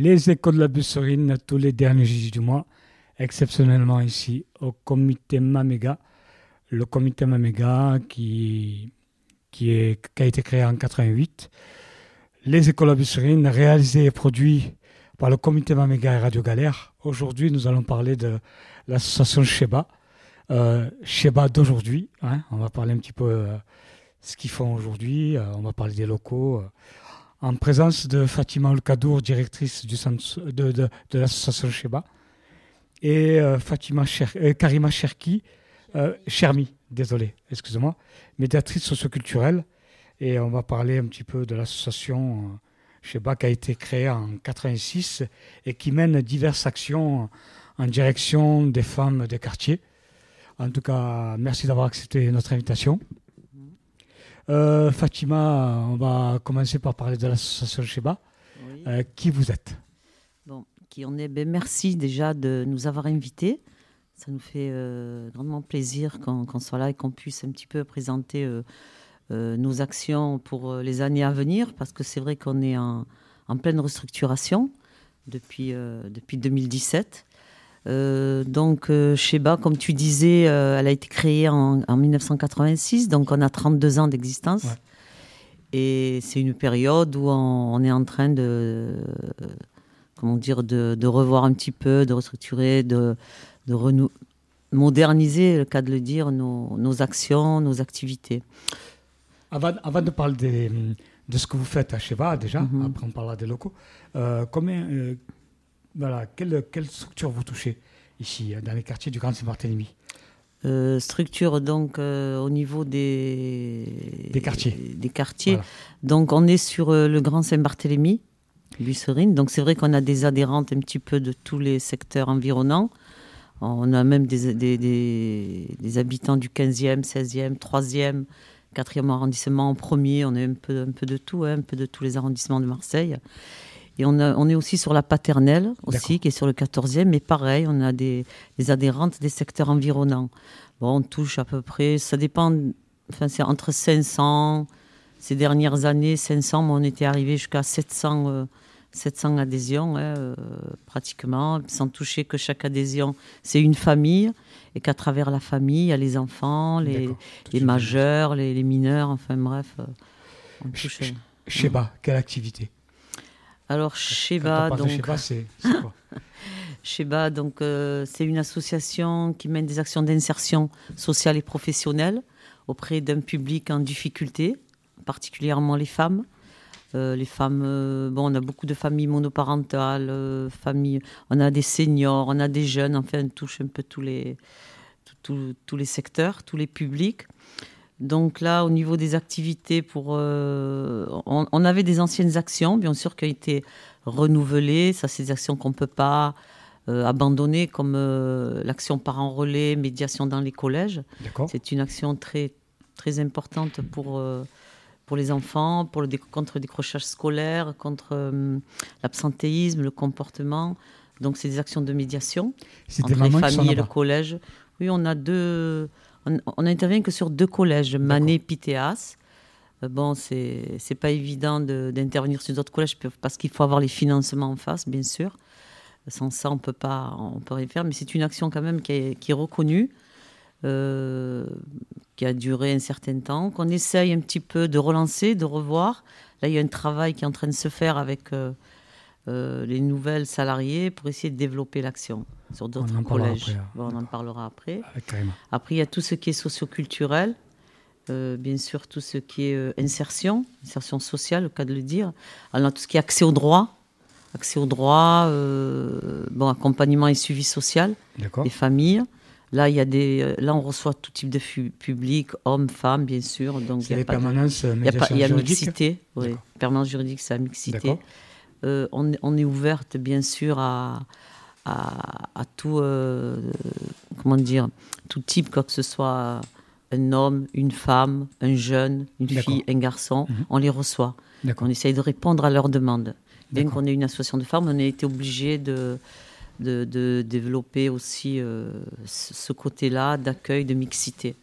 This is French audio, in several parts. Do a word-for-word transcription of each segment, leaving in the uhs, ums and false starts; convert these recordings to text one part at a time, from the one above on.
les échos de la Busserine tous les derniers jeudis du mois, exceptionnellement ici au comité Mamega. Le comité Mamega qui, qui, est, qui a été créé en quatre-vingt-huit. Les échos de la Busserine réalisés et produits par le comité Mamega et Radio Galère. Aujourd'hui, nous allons parler de l'association Sheba. Euh, Sheba d'aujourd'hui, hein, on va parler un petit peu euh, ce qu'ils font aujourd'hui, euh, on va parler des locaux, euh, en présence de Fatima Olkadour, directrice du centre, de, de, de l'association Sheba, et euh, Fatima Cher, euh, Karima Cherki, euh, Chermi, désolé, excusez-moi, médiatrice socioculturelle, et on va parler un petit peu de l'association euh, Sheba qui a été créée en quatre-vingt-six et qui mène diverses actions en direction des femmes des quartiers. En tout cas, merci d'avoir accepté notre invitation. Euh, Fatima, on va commencer par parler de l'association Sheba. Oui. Euh, qui vous êtes? Bon, qui on est ben, merci déjà de nous avoir invités. Ça nous fait euh, grandement plaisir qu'on, qu'on soit là et qu'on puisse un petit peu présenter euh, euh, nos actions pour les années à venir, parce que c'est vrai qu'on est en, en pleine restructuration depuis, euh, depuis deux mille dix-sept. Euh, donc euh, Sheba, comme tu disais, euh, elle a été créée en, en dix-neuf cent quatre-vingt-six, donc on a trente-deux ans d'existence. Ouais. Et c'est une période où on, on est en train de, euh, comment dire, de, de revoir un petit peu, de restructurer, de, de renou- moderniser, le cas de le dire, nos, nos actions, nos activités. Avant, avant de parler des, de ce que vous faites à Sheba, déjà, mm-hmm. après on parlera des locaux, euh, combien... Euh, Voilà, quelle, quelle structure vous touchez ici, dans les quartiers du Grand Saint-Barthélemy? euh, Structure, donc, euh, au niveau des... Des quartiers. Des quartiers. Voilà. Donc, on est sur euh, le Grand Saint-Barthélemy, Busserine. Donc, c'est vrai qu'on a des adhérentes un petit peu de tous les secteurs environnants. On a même des, des, des, des habitants du quinzième, seizième, troisième, quatrième arrondissement, en premier. On a un peu, un peu de tout, hein, un peu de tous les arrondissements de Marseille. Et on, a, on est aussi sur la Paternelle, aussi, D'accord. qui est sur le quatorzième. Mais pareil, on a des, des adhérentes des secteurs environnants. Bon, on touche à peu près, ça dépend, enfin, c'est entre cinq cents, ces dernières années, cinq cents, mais on était arrivé jusqu'à sept cents, euh, sept cents adhésions, hein, euh, pratiquement, sans toucher que chaque adhésion, c'est une famille, et qu'à travers la famille, il y a les enfants, les, les majeurs, les, les mineurs, enfin bref. Euh, on touche, Ch- Sheba, euh, quelle activité? Alors, Sheba, donc, Sheba, c'est, c'est quoi? Sheba, donc, euh, c'est une association qui mène des actions d'insertion sociale et professionnelle auprès d'un public en difficulté, particulièrement les femmes. Euh, les femmes, euh, bon, on a beaucoup de familles monoparentales, euh, familles, on a des seniors, on a des jeunes, enfin, on touche un peu tous les, tous, tous les secteurs, tous les publics. Donc là, au niveau des activités, pour, euh, on, on avait des anciennes actions, bien sûr, qui ont été renouvelées. Ça, c'est des actions qu'on ne peut pas euh, abandonner, comme euh, l'action parents relais, médiation dans les collèges. D'accord. C'est une action très, très importante pour, euh, pour les enfants, pour le dé- contre le décrochage scolaire, contre euh, l'absentéisme, le comportement. Donc, c'est des actions de médiation c'est entre des les familles et le collège. Oui, on a deux... On, on n'intervient que sur deux collèges, Mané et Pitéas. Euh, bon, c'est, c'est pas évident de, d'intervenir sur d'autres collèges parce qu'il faut avoir les financements en face, bien sûr. Sans ça, on peut pas, on peut rien faire. Mais c'est une action quand même qui est, qui est reconnue, euh, qui a duré un certain temps, qu'on essaye un petit peu de relancer, de revoir. Là, il y a un travail qui est en train de se faire avec euh, euh, les nouvelles salariées pour essayer de développer l'action sur d'autres collèges. Après, bon, on en parlera après. Après, il y a tout ce qui est socioculturel, euh, bien sûr, tout ce qui est euh, insertion, insertion sociale, le cas de le dire. Alors, tout ce qui est accès au droit, accès au droit, euh, bon, accompagnement et suivi social D'accord. des familles. Là, il y a des, là, on reçoit tout type de fu- public, hommes, femmes, bien sûr. Donc, c'est il y a les pas permanences de, médiation Il y a, juridique. mixité, oui. Permanence juridique, c'est la mixité. Euh, on, on est ouverte, bien sûr, à... à, à tout, euh, comment dire, tout type, quoi que ce soit un homme, une femme, un jeune, une D'accord. fille, un garçon, mmh. on les reçoit. D'accord. On essaye de répondre à leurs demandes. Bien D'accord. qu'on ait une association de femmes, on a été obligé de, de, de développer aussi euh, ce côté-là d'accueil, de mixité.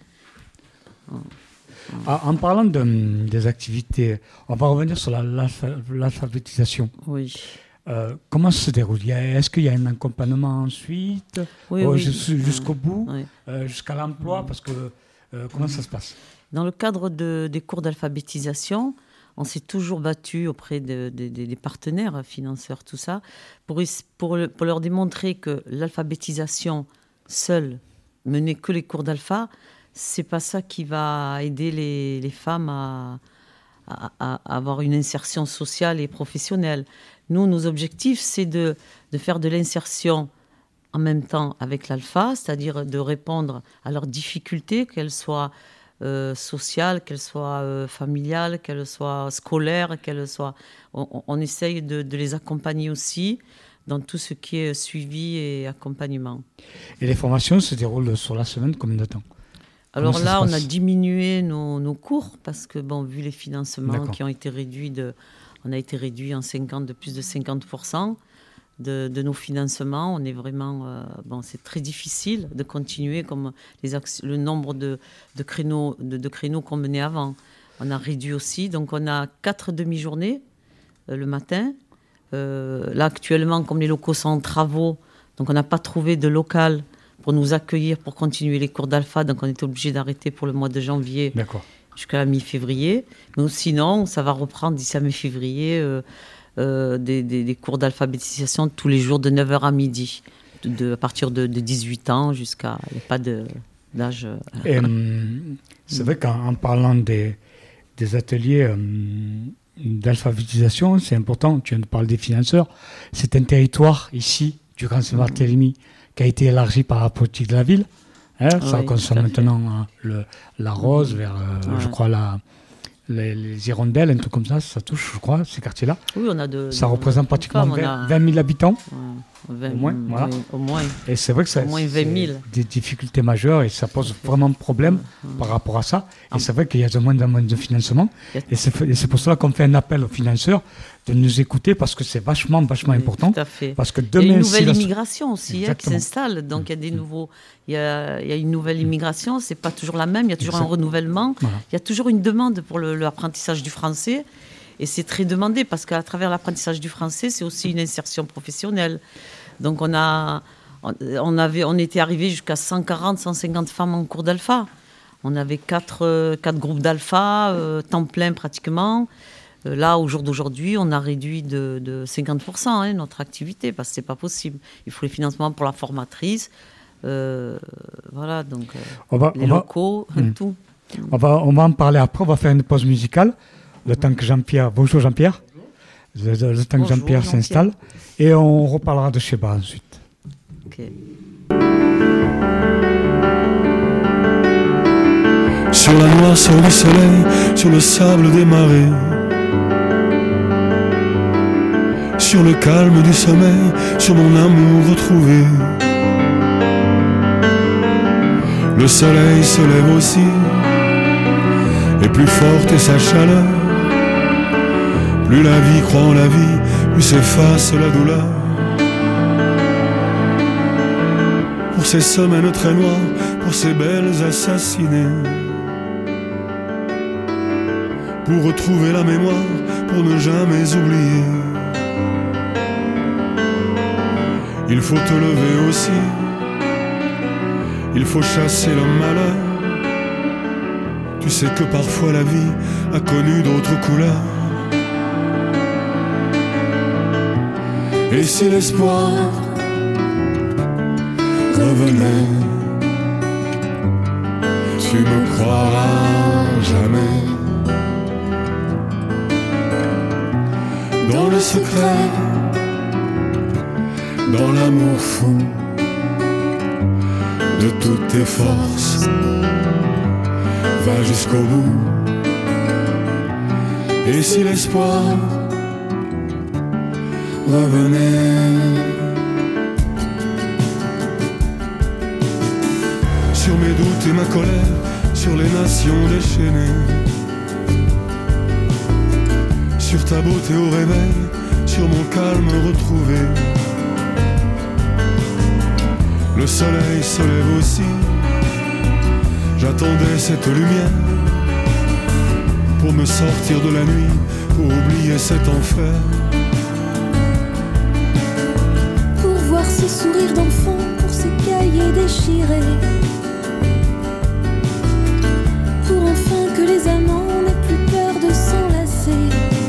Ah, en parlant de, des activités, on va revenir sur la, l'alpha, l'alphabétisation. Oui. Euh, comment ça se déroule? Est-ce qu'il y a un accompagnement ensuite, oui, euh, oui. jusqu'au bout, oui. euh, jusqu'à l'emploi? Parce que euh, comment ça se passe? Dans le cadre de, des cours d'alphabétisation, on s'est toujours battu auprès de, de, de, des partenaires, financeurs, tout ça, pour, pour, pour leur démontrer que l'alphabétisation seule, mener que les cours d'alpha, c'est pas ça qui va aider les, les femmes à, à, à avoir une insertion sociale et professionnelle. Nous, nos objectifs, c'est de, de faire de l'insertion en même temps avec l'alpha, c'est-à-dire de répondre à leurs difficultés, qu'elles soient euh, sociales, qu'elles soient euh, familiales, qu'elles soient scolaires, qu'elles soient... On, on essaye de, de les accompagner aussi dans tout ce qui est suivi et accompagnement. Et les formations se déroulent sur la semaine, combien de temps? Alors là, on a diminué nos, nos cours parce que, bon, vu les financements D'accord. qui ont été réduits, de, on a été réduit en cinquante, de plus de cinquante pour cent de, de nos financements. On est vraiment, euh, bon, c'est très difficile de continuer comme les, le nombre de, de créneaux, de, de créneaux qu'on menait avant. On a réduit aussi, donc on a quatre demi-journées euh, le matin. Euh, là, actuellement, comme les locaux sont en travaux, donc on n'a pas trouvé de local pour nous accueillir, pour continuer les cours d'alpha. Donc, on était obligé d'arrêter pour le mois de janvier D'accord. jusqu'à la mi-février. Mais sinon, ça va reprendre d'ici à mi-février euh, euh, des, des, des cours d'alphabétisation tous les jours de neuf heures à midi, de, de, à partir de, de dix-huit ans jusqu'à... Il n'y a pas de, d'âge... Euh, Et, hum, c'est vrai qu'en parlant des, des ateliers hum, d'alphabétisation, c'est important, tu viens de parler des financeurs, c'est un territoire ici, du Grand Saint-Barthélemy, qui a été élargi par la politique de la ville. Hein, oui, ça concerne maintenant hein, le, la Rose, vers, euh, ouais. je crois, la, les, les Hirondelles, un truc comme ça, ça touche, je crois, ces quartiers-là. Oui, on a de... Ça de, représente de, pratiquement de, vingt, vingt mille habitants, ouais, vingt, au moins. Voilà. Oui, au moins. Et c'est vrai que ça, au moins vingt mille. Des difficultés majeures et ça pose vraiment problème ouais. par rapport à ça. Et ah. c'est vrai qu'il y a de moins en moins de financement. Et c'est, et c'est pour cela qu'on fait un appel aux financeurs de nous écouter parce que c'est vachement, vachement oui, important. Tout à fait. Parce que demain, il y a une nouvelle si immigration aussi hein, qui s'installe. Donc il y a des nouveaux, il y a, il y a une nouvelle immigration. C'est pas toujours la même. Il y a toujours Exactement. un renouvellement. Voilà. Il y a toujours une demande pour le, l'apprentissage du français. Et c'est très demandé parce qu'à travers l'apprentissage du français, c'est aussi une insertion professionnelle. Donc on a, on avait, on était arrivé jusqu'à cent quarante, cent cinquante femmes en cours d'alpha. On avait quatre, quatre groupes d'alpha, euh, temps plein pratiquement. Là, au jour d'aujourd'hui, on a réduit de, de cinquante pour cent hein, notre activité parce que c'est pas possible. Il faut les financements pour la formatrice, euh, voilà, donc euh, on va, les on locaux, va, tout. On va, on va en parler après. On va faire une pause musicale. Le temps que Jean-Pierre, bonjour Jean-Pierre, le, le, le temps bonjour, que Jean-Pierre, Jean-Pierre s'installe et on reparlera de Sheba ensuite. Ok. Sur la noirceur du soleil, sur le sable des marées, sur le calme du sommeil, sur mon amour retrouvé. Le soleil se lève aussi, et plus forte est sa chaleur. Plus la vie croit en la vie, plus s'efface la douleur. Pour ces semaines très noires, pour ces belles assassinées, pour retrouver la mémoire, pour ne jamais oublier. Il faut te lever aussi, il faut chasser le malheur. Tu sais que parfois la vie a connu d'autres couleurs. Et si l'espoir revenait, tu me croiras jamais. Dans le secret, dans l'amour fou de toutes tes forces, va jusqu'au bout. Et si l'espoir revenait, sur mes doutes et ma colère, sur les nations déchaînées, sur ta beauté au réveil, sur mon calme retrouvé. Le soleil se lève aussi, j'attendais cette lumière pour me sortir de la nuit, pour oublier cet enfer. déchiré, pour enfin que les amants n'aient plus peur de s'enlacer.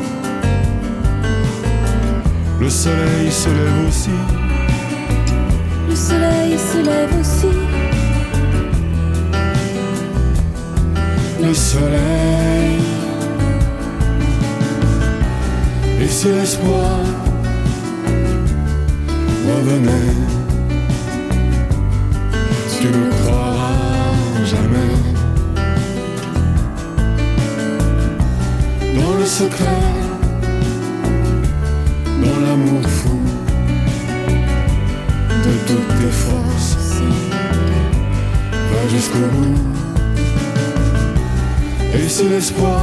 Le soleil se lève aussi, le soleil se lève aussi, le soleil. Et si l'espoir revenait, tu ne croiras jamais dans le secret, dans l'amour fou de toutes tes forces. Va jusqu'au bout. Et si l'espoir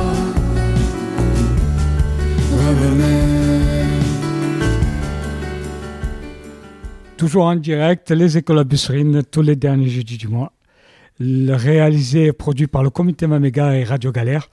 revenait. Toujours en direct, les écoles à Busserine, tous les derniers jeudis du mois. Le réalisé et produit par le comité Maméga et Radio Galère,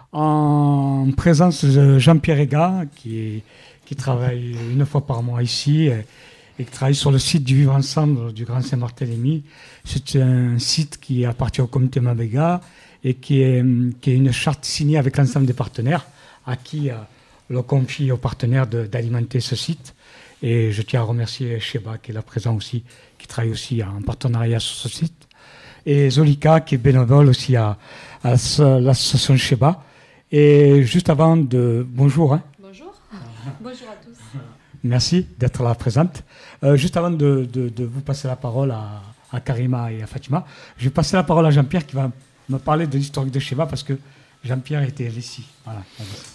en présence de Jean-Pierre Ega, qui, est, qui travaille une fois par mois ici et, et qui travaille sur le site du Vivre Ensemble du Grand Saint-Barthélemy. C'est un site qui appartient au comité Maméga et qui est, qui est une charte signée avec l'ensemble des partenaires, à qui euh, l'on confie aux partenaires de, d'alimenter ce site. Et je tiens à remercier Sheba qui est là présent aussi, qui travaille aussi en partenariat sur ce site. Et Zolika qui est bénévole aussi à, à l'association Sheba. Et juste avant de... Bonjour. Hein. Bonjour. Bonjour à tous. Merci d'être là présente. Euh, juste avant de, de, de vous passer la parole à, à Karima et à Fatima, je vais passer la parole à Jean-Pierre qui va me parler de l'historique de Sheba parce que Jean-Pierre était ici. Voilà.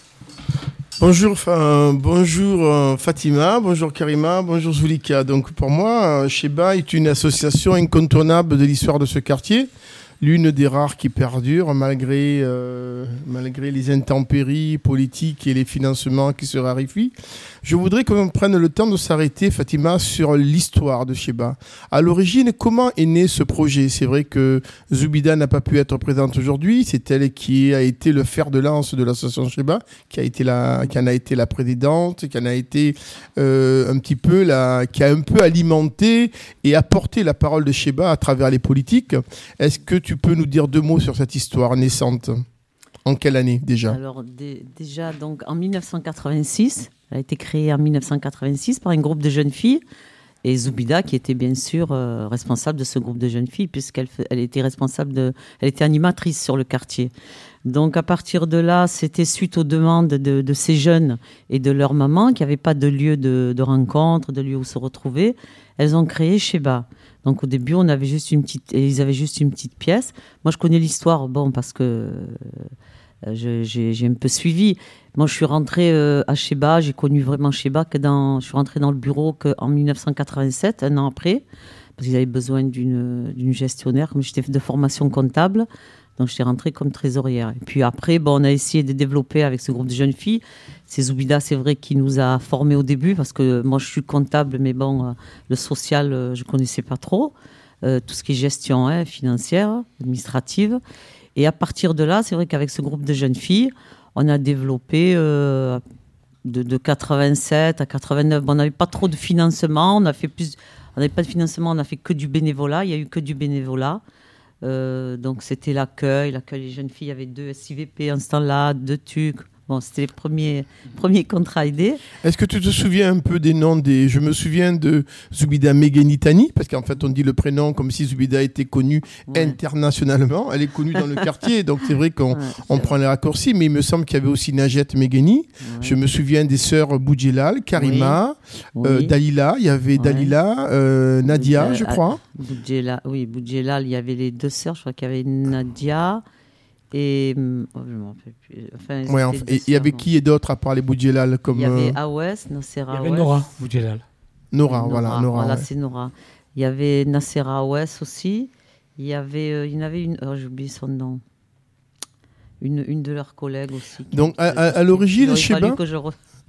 Bonjour, euh, bonjour euh, Fatima, bonjour Karima, bonjour Zulika. Donc pour moi, euh, Sheba est une association incontournable de l'histoire de ce quartier, l'une des rares qui perdure malgré, euh, malgré les intempéries politiques et les financements qui se raréfient. Je voudrais qu'on prenne le temps de s'arrêter, Fatima, sur l'histoire de Sheba. À l'origine, comment est né ce projet ? C'est vrai que Zoubida n'a pas pu être présente aujourd'hui. C'est elle qui a été le fer de lance de l'association Sheba, qui a été la, qui en a été la présidente, qui en a été euh, un petit peu la, qui a un peu alimenté et apporté la parole de Sheba à travers les politiques. Est-ce que tu peux nous dire deux mots sur cette histoire naissante ? En quelle année déjà ? Alors d- déjà donc en dix-neuf cent quatre-vingt-six. Elle a été créée en dix-neuf cent quatre-vingt-six par un groupe de jeunes filles et Zoubida qui était bien sûr euh, responsable de ce groupe de jeunes filles puisqu'elle elle était responsable de, elle était animatrice sur le quartier. Donc à partir de là, c'était suite aux demandes de, de ces jeunes et de leurs mamans qui n'avaient pas de lieu de, de rencontre, de lieu où se retrouver. Elles ont créé Sheba. Donc au début, on avait juste une petite, ils avaient juste une petite pièce. Moi, je connais l'histoire, bon parce que euh, je, j'ai, j'ai un peu suivi. Moi, je suis rentrée euh, à Sheba, j'ai connu vraiment Sheba que dans, je suis rentrée dans le bureau qu'en dix-neuf cent quatre-vingt-sept, un an après, parce qu'ils avaient besoin d'une, d'une gestionnaire, comme j'étais de formation comptable, donc je suis rentrée comme trésorière. Et puis après, bon, on a essayé de développer avec ce groupe de jeunes filles. C'est Zoubida, c'est vrai, qui nous a formés au début, parce que moi, je suis comptable, mais bon, euh, le social, euh, je connaissais pas trop. Euh, tout ce qui est gestion hein, financière, administrative. Et à partir de là, c'est vrai qu'avec ce groupe de jeunes filles, on a développé euh, de, de quatre-vingt-sept à quatre-vingt-neuf. Bon, on n'avait pas trop de financement. On a fait plus. On n'avait pas de financement. On a fait que du bénévolat. Il y a eu que du bénévolat. Euh, donc c'était l'accueil, l'accueil des jeunes filles. Il y avait deux S I V P en ce temps-là, deux T U C. Bon, c'était les premiers, premiers contrats aidés. Est-ce que tu te souviens un peu des noms des... Je me souviens de Zoubida Megenitani, parce qu'en fait, on dit le prénom comme si Zoubida était connue ouais. internationalement. Elle est connue dans le quartier, donc c'est vrai qu'on ouais, on prend les raccourcis, mais il me semble qu'il y avait aussi Najet Megeni. Ouais. Je me souviens des sœurs Boudjelal, Karima, oui. Euh, oui. Dalila. Il y avait ouais. Dalila, euh, Nadia, Boudjel, je crois. Boudjelal, oui, Boudjelal, il y avait les deux sœurs, je crois qu'il y avait Nadia... Et oh, je m'en rappelle plus. Enfin, ouais, enfin, et il y avait qui et d'autres à part les Boudjelal comme il y avait euh... Awes, Nassera Awes. Il y avait Nora Boudjelal. Nora, Nora, voilà, Nora. Voilà, ouais. c'est Nora. Il y avait Nassera Awes aussi. Il y avait, euh, il y en avait une. Oh, j'ai oublié son nom. Une, une de leurs collègues aussi. Donc à, à, à l'origine, Sheba. Que je re...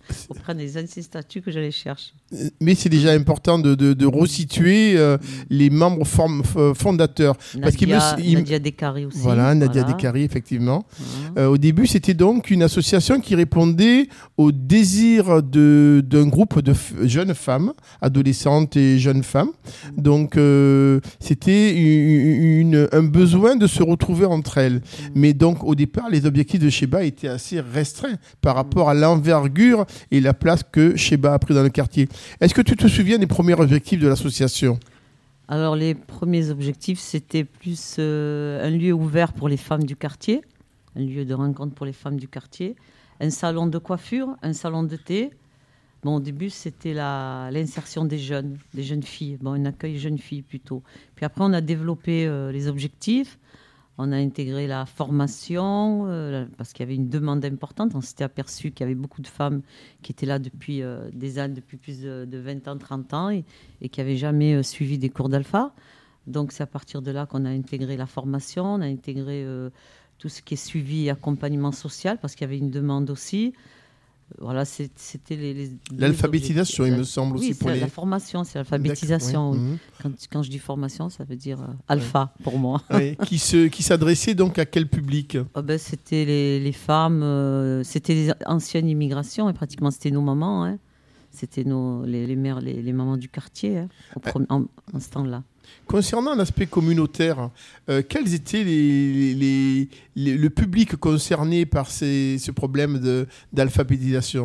reprenne les anciens statuts que je les cherche. Mais c'est déjà important de, de, de resituer euh, mmh. les membres form, fondateurs. Nadia, Parce qu'il me, il... Nadia Descaries aussi. Voilà, Nadia voilà. Descaries, effectivement. Mmh. Euh, au début, c'était donc une association qui répondait au désir de, d'un groupe de f- jeunes femmes, adolescentes et jeunes femmes. Mmh. Donc, euh, c'était une, une, un besoin de se retrouver entre elles. Mmh. Mais donc, au départ, les objectifs de Sheba étaient assez restreints par rapport à l'envergure et la place que Sheba a pris dans le quartier. Est-ce que tu te souviens des premiers objectifs de l'association ? Alors, les premiers objectifs, c'était plus euh, un lieu ouvert pour les femmes du quartier, un lieu de rencontre pour les femmes du quartier, un salon de coiffure, un salon de thé. Bon, au début, c'était la, l'insertion des jeunes, des jeunes filles, bon, un accueil jeunes filles plutôt. Puis après, on a développé euh, les objectifs. On a intégré la formation euh, parce qu'il y avait une demande importante. On s'était aperçu qu'il y avait beaucoup de femmes qui étaient là depuis euh, des années, depuis plus de, de vingt ans, trente ans et, et qui n'avaient jamais euh, suivi des cours d'alpha. Donc, c'est à partir de là qu'on a intégré la formation, on a intégré euh, tout ce qui est suivi et accompagnement social parce qu'il y avait une demande aussi. Voilà, c'est, c'était les, les l'alphabétisation, il me semble oui, aussi pour c'est les... la formation, c'est l'alphabétisation. Oui. Mmh. Quand, quand je dis formation, ça veut dire euh, alpha oui. pour moi. Oui. qui, se, qui s'adressait donc à quel public ? Oh ben, c'était les, les femmes, euh, c'était les anciennes immigrations, et pratiquement c'était nos mamans, hein. C'était nos, les, les mères, les, les mamans du quartier, hein, au premier, en, en ce temps-là. Concernant l'aspect communautaire, euh, quels étaient les, les, les, le public concerné par ces, ce problème de, d'alphabétisation ?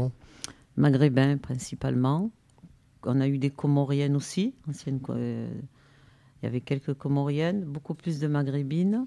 Maghrébins principalement. On a eu des Comoriennes aussi. Anciennes, euh, il y avait quelques Comoriennes, beaucoup plus de Maghrébines.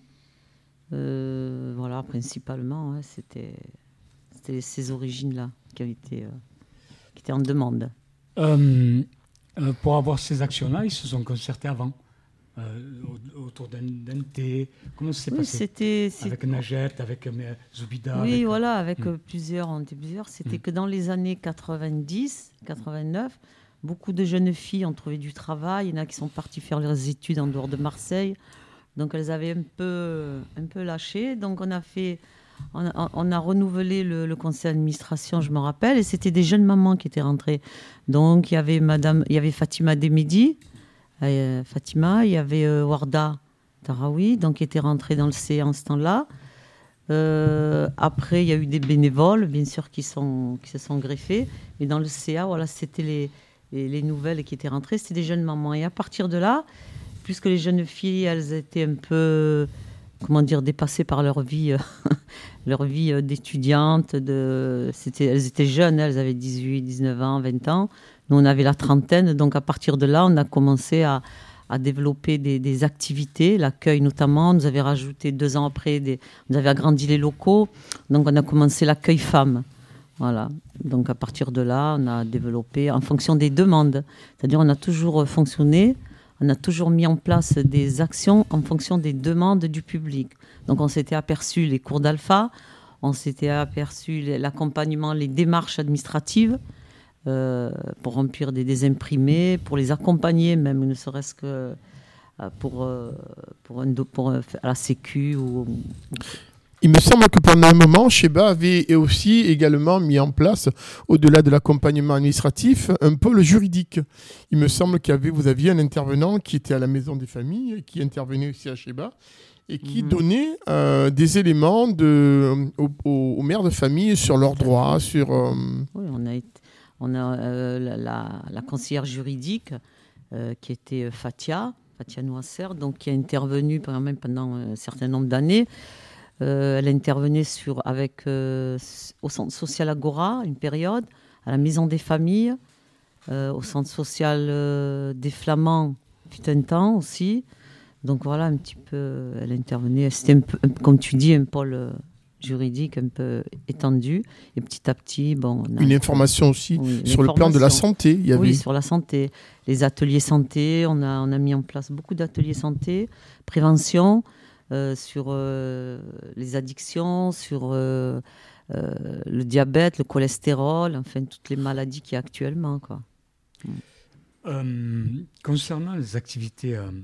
Euh, voilà, principalement, hein, c'était, c'était ces origines-là qui, avaient été, euh, qui étaient en demande. Euh, euh, pour avoir ces actions-là, ils se sont concertés avant. Euh, autour d'un, d'un thé, comment ça s'est oui, passé c'était, avec Najet, avec euh, Zoubida. Oui, avec, voilà, avec hum. plusieurs, on était plusieurs. C'était hum. que dans les années quatre-vingt-dix, quatre-vingt-neuf, beaucoup de jeunes filles ont trouvé du travail. Il y en a qui sont parties faire leurs études en dehors de Marseille, donc elles avaient un peu, un peu lâché. Donc on a fait, on a, on a renouvelé le, le conseil d'administration, je me rappelle, et c'était des jeunes mamans qui étaient rentrées. Donc il y avait Madame, il y avait Fatima Demidi. Euh, Fatima, il y avait euh, Warda Tarawi, donc qui était rentrée dans le C A en ce temps-là. Euh, après, il y a eu des bénévoles, bien sûr, qui, sont, qui se sont greffés. Mais dans le C A, voilà, c'était les, les, les nouvelles qui étaient rentrées, c'était des jeunes mamans. Et à partir de là, puisque les jeunes filles, elles étaient un peu, comment dire, dépassées par leur vie, leur vie d'étudiante. De, c'était, elles étaient jeunes, elles avaient dix-huit, dix-neuf ans, vingt ans. Nous, on avait la trentaine, donc à partir de là, on a commencé à, à développer des, des activités, l'accueil notamment. On nous avait rajouté deux ans après, des, on avait agrandi les locaux, donc on a commencé l'accueil femmes. Voilà. Donc à partir de là, on a développé en fonction des demandes. C'est-à-dire on a toujours fonctionné, on a toujours mis en place des actions en fonction des demandes du public. Donc on s'était aperçu les cours d'alpha, on s'était aperçu l'accompagnement, les démarches administratives, Euh, pour remplir des, des imprimés, pour les accompagner même, ne serait-ce que euh, pour, euh, pour, un, pour euh, à la Sécu. Ou... Il me semble que pendant un moment, Sheba avait aussi également mis en place, au-delà de l'accompagnement administratif, un pôle juridique. Il me semble qu'il y avait, vous aviez un intervenant qui était à la Maison des Familles, qui intervenait aussi à Sheba, et qui mmh. donnait euh, des éléments de, aux, aux mères de famille sur leurs droits, sur... Euh... Oui, on a été... On a euh, la, la, la conseillère juridique euh, qui était Fatia, Fatia Noisser, donc qui a intervenu pendant, même pendant un certain nombre d'années. Euh, elle a intervenu sur, avec, euh, au centre social Agora, une période, à la maison des familles, euh, au centre social euh, des Flamands, fut un temps aussi. Donc voilà, un petit peu, elle a intervenu. C'était un peu, comme tu dis, un pôle... Euh, juridique un peu étendu et petit à petit bon on a une information aussi oui, sur le plan de la santé il y avait oui sur la santé, les ateliers santé, on a on a mis en place beaucoup d'ateliers santé, prévention euh, sur euh, les addictions, sur euh, euh, le diabète, le cholestérol, enfin toutes les maladies qu'il y a actuellement quoi. Euh, concernant les activités euh,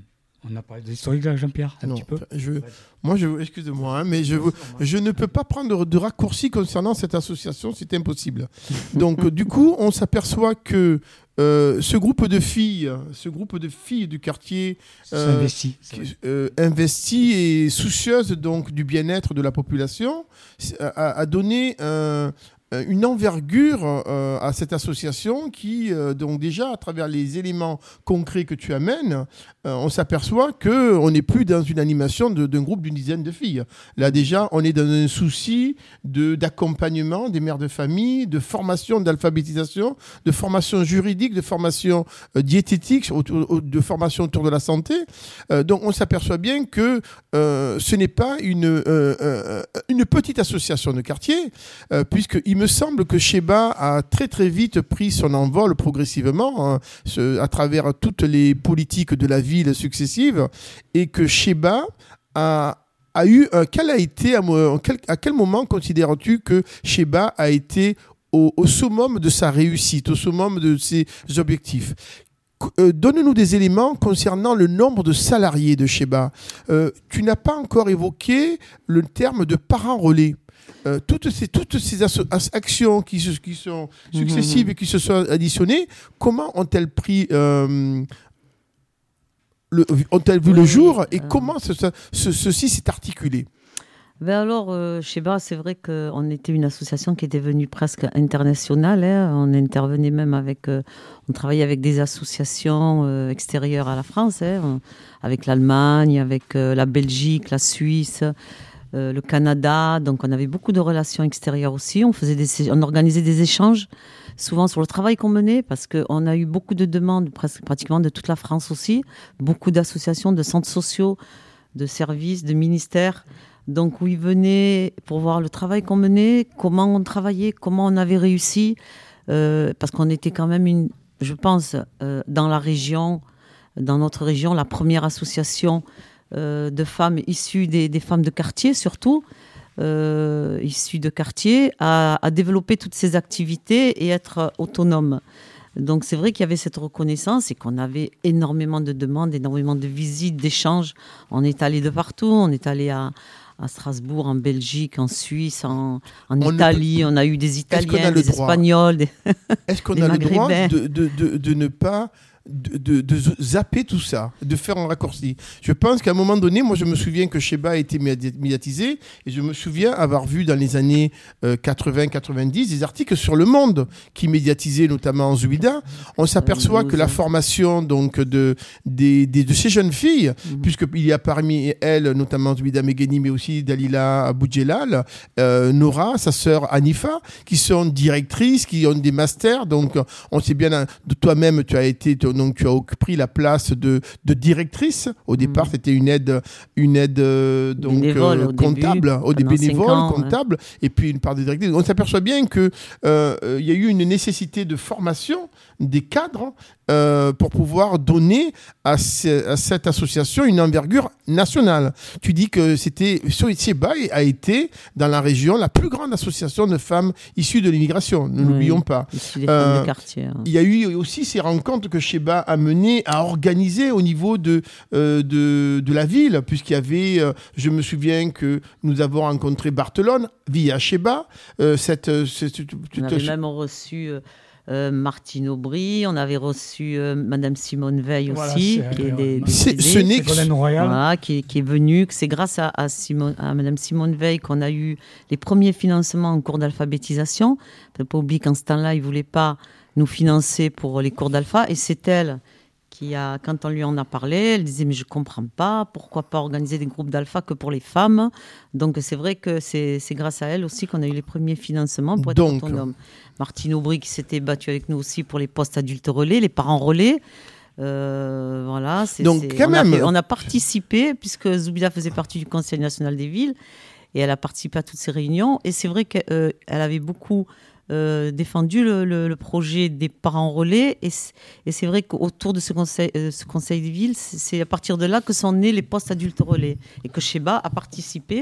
On a parlé de l'historique là, Jean-Pierre, un non, petit peu. Je, moi, je, excusez-moi, hein, mais je, je ne peux pas prendre de raccourci concernant cette association, c'est impossible. Donc, du coup, on s'aperçoit que euh, ce groupe de filles, ce groupe de filles du quartier, euh, investi, euh, investi et soucieuse donc du bien-être de la population, a, a donné euh, une envergure euh, à cette association qui, euh, donc déjà, à travers les éléments concrets que tu amènes, euh, on s'aperçoit qu'on n'est plus dans une animation de, d'un groupe d'une dizaine de filles. Là, déjà, on est dans un souci de, d'accompagnement des mères de famille, de formation, d'alphabétisation, de formation juridique, de formation euh, diététique, autour, de formation autour de la santé. Euh, donc, on s'aperçoit bien que euh, ce n'est pas une, euh, euh, une petite association de quartier, euh, puisqu'il me Il me semble que Sheba a très très vite pris son envol progressivement hein, ce, à travers toutes les politiques de la ville successives et que Sheba a, a eu un, quel a été, à, quel, à quel moment considères-tu que Sheba a été au, au summum de sa réussite, au summum de ses objectifs? Euh, donne-nous des éléments concernant le nombre de salariés de Sheba. Euh, tu n'as pas encore évoqué le terme de parents relais. Euh, toutes ces, toutes ces asso- actions qui, se, qui sont successives mmh. et qui se sont additionnées, comment ont-elles pris, euh, le, ont-elles vu oui, le jour et euh... comment ce, ce, ceci s'est articulé? Ben alors, euh, Sheba, c'est vrai qu'on était une association qui était devenue presque internationale. Hein. On intervenait même avec, euh, on travaillait avec des associations euh, extérieures à la France, hein, avec l'Allemagne, avec euh, la Belgique, la Suisse. Euh, le Canada, donc on avait beaucoup de relations extérieures aussi. On faisait des, on organisait des échanges, souvent sur le travail qu'on menait, parce qu'on a eu beaucoup de demandes, presque pratiquement de toute la France aussi, beaucoup d'associations, de centres sociaux, de services, de ministères, donc où ils venaient pour voir le travail qu'on menait, comment on travaillait, comment on avait réussi, euh, parce qu'on était quand même, une, je pense, euh, dans la région, dans notre région, la première association Euh, de femmes issues des, des femmes de quartier, surtout, euh, issues de quartier, à, à développer toutes ces activités et être autonomes. Donc c'est vrai qu'il y avait cette reconnaissance et qu'on avait énormément de demandes, énormément de visites, d'échanges. On est allé de partout, on est allé à, à Strasbourg, en Belgique, en Suisse, en, en on Italie. Peut... On a eu des Italiens, des droit... Espagnols, des Est-ce qu'on des a Maghrébins. Le droit de, de, de, de ne pas... De, de, de zapper tout ça, de faire un raccourci. Je pense qu'à un moment donné, moi je me souviens que Sheba a été médiatisé et je me souviens avoir vu dans les années euh, quatre-vingts quatre-vingt-dix des articles sur Le Monde qui médiatisaient notamment Zoubida. On s'aperçoit que la formation donc, de, de, de, de ces jeunes filles, mm-hmm. puisqu'il y a parmi elles notamment Zoubida Megheni mais aussi Dalila Boudjelal, euh, Nora, sa sœur Hanifa, qui sont directrices, qui ont des masters, donc on sait bien, de toi-même tu as été donc tu as pris la place de, de directrice. Au départ, mmh. c'était une aide, une aide euh, donc bénévole, euh, au comptable, début, au des bénévoles, ans, comptable, ouais. Et puis une part de directrice. On s'aperçoit bien que euh, il y a eu une nécessité de formation des cadres euh, pour pouvoir donner à, ce, à cette association une envergure nationale. Tu dis que c'était Sheba a été dans la région la plus grande association de femmes issues de l'immigration. Ne oui, l'oublions pas. Issues des euh, femmes de quartier. Hein. Il y a eu aussi ces rencontres que Sheba a menées, à organiser au niveau de euh, de, de la ville, puisqu'il y avait, euh, je me souviens que nous avons rencontré Barcelone via Sheba. Euh, cette, cette, cette, On avait même reçu. Euh, Euh, Martine Aubry, on avait reçu euh, Madame Simone Veil voilà, aussi, c'est, qui est, des, c'est, des ce n'est que voilà, qui, qui est venue. C'est grâce à, à, Simone, à Madame Simone Veil qu'on a eu les premiers financements en cours d'alphabétisation. Il ne faut pas oublier qu'en ce temps-là, ils ne voulaient pas nous financer pour les cours d'alpha, et c'est elle qui a, quand on lui en a parlé, elle disait mais je comprends pas, pourquoi pas organiser des groupes d'alpha que pour les femmes. Donc c'est vrai que c'est, c'est grâce à elle aussi qu'on a eu les premiers financements pour être Donc, autonome. Martine Aubry qui s'était battue avec nous aussi pour les postes adultes relais, les parents relais. Euh, voilà, c'est, Donc, c'est, quand on, même... a fait, on a participé, puisque Zoubida faisait partie du Conseil national des villes, et elle a participé à toutes ces réunions. Et c'est vrai qu'elle euh, avait beaucoup euh, défendu le, le, le projet des parents relais. Et c'est, et c'est vrai qu'autour de ce conseil, euh, ce conseil des villes, c'est, c'est à partir de là que sont nés les postes adultes relais. Et que Sheba a participé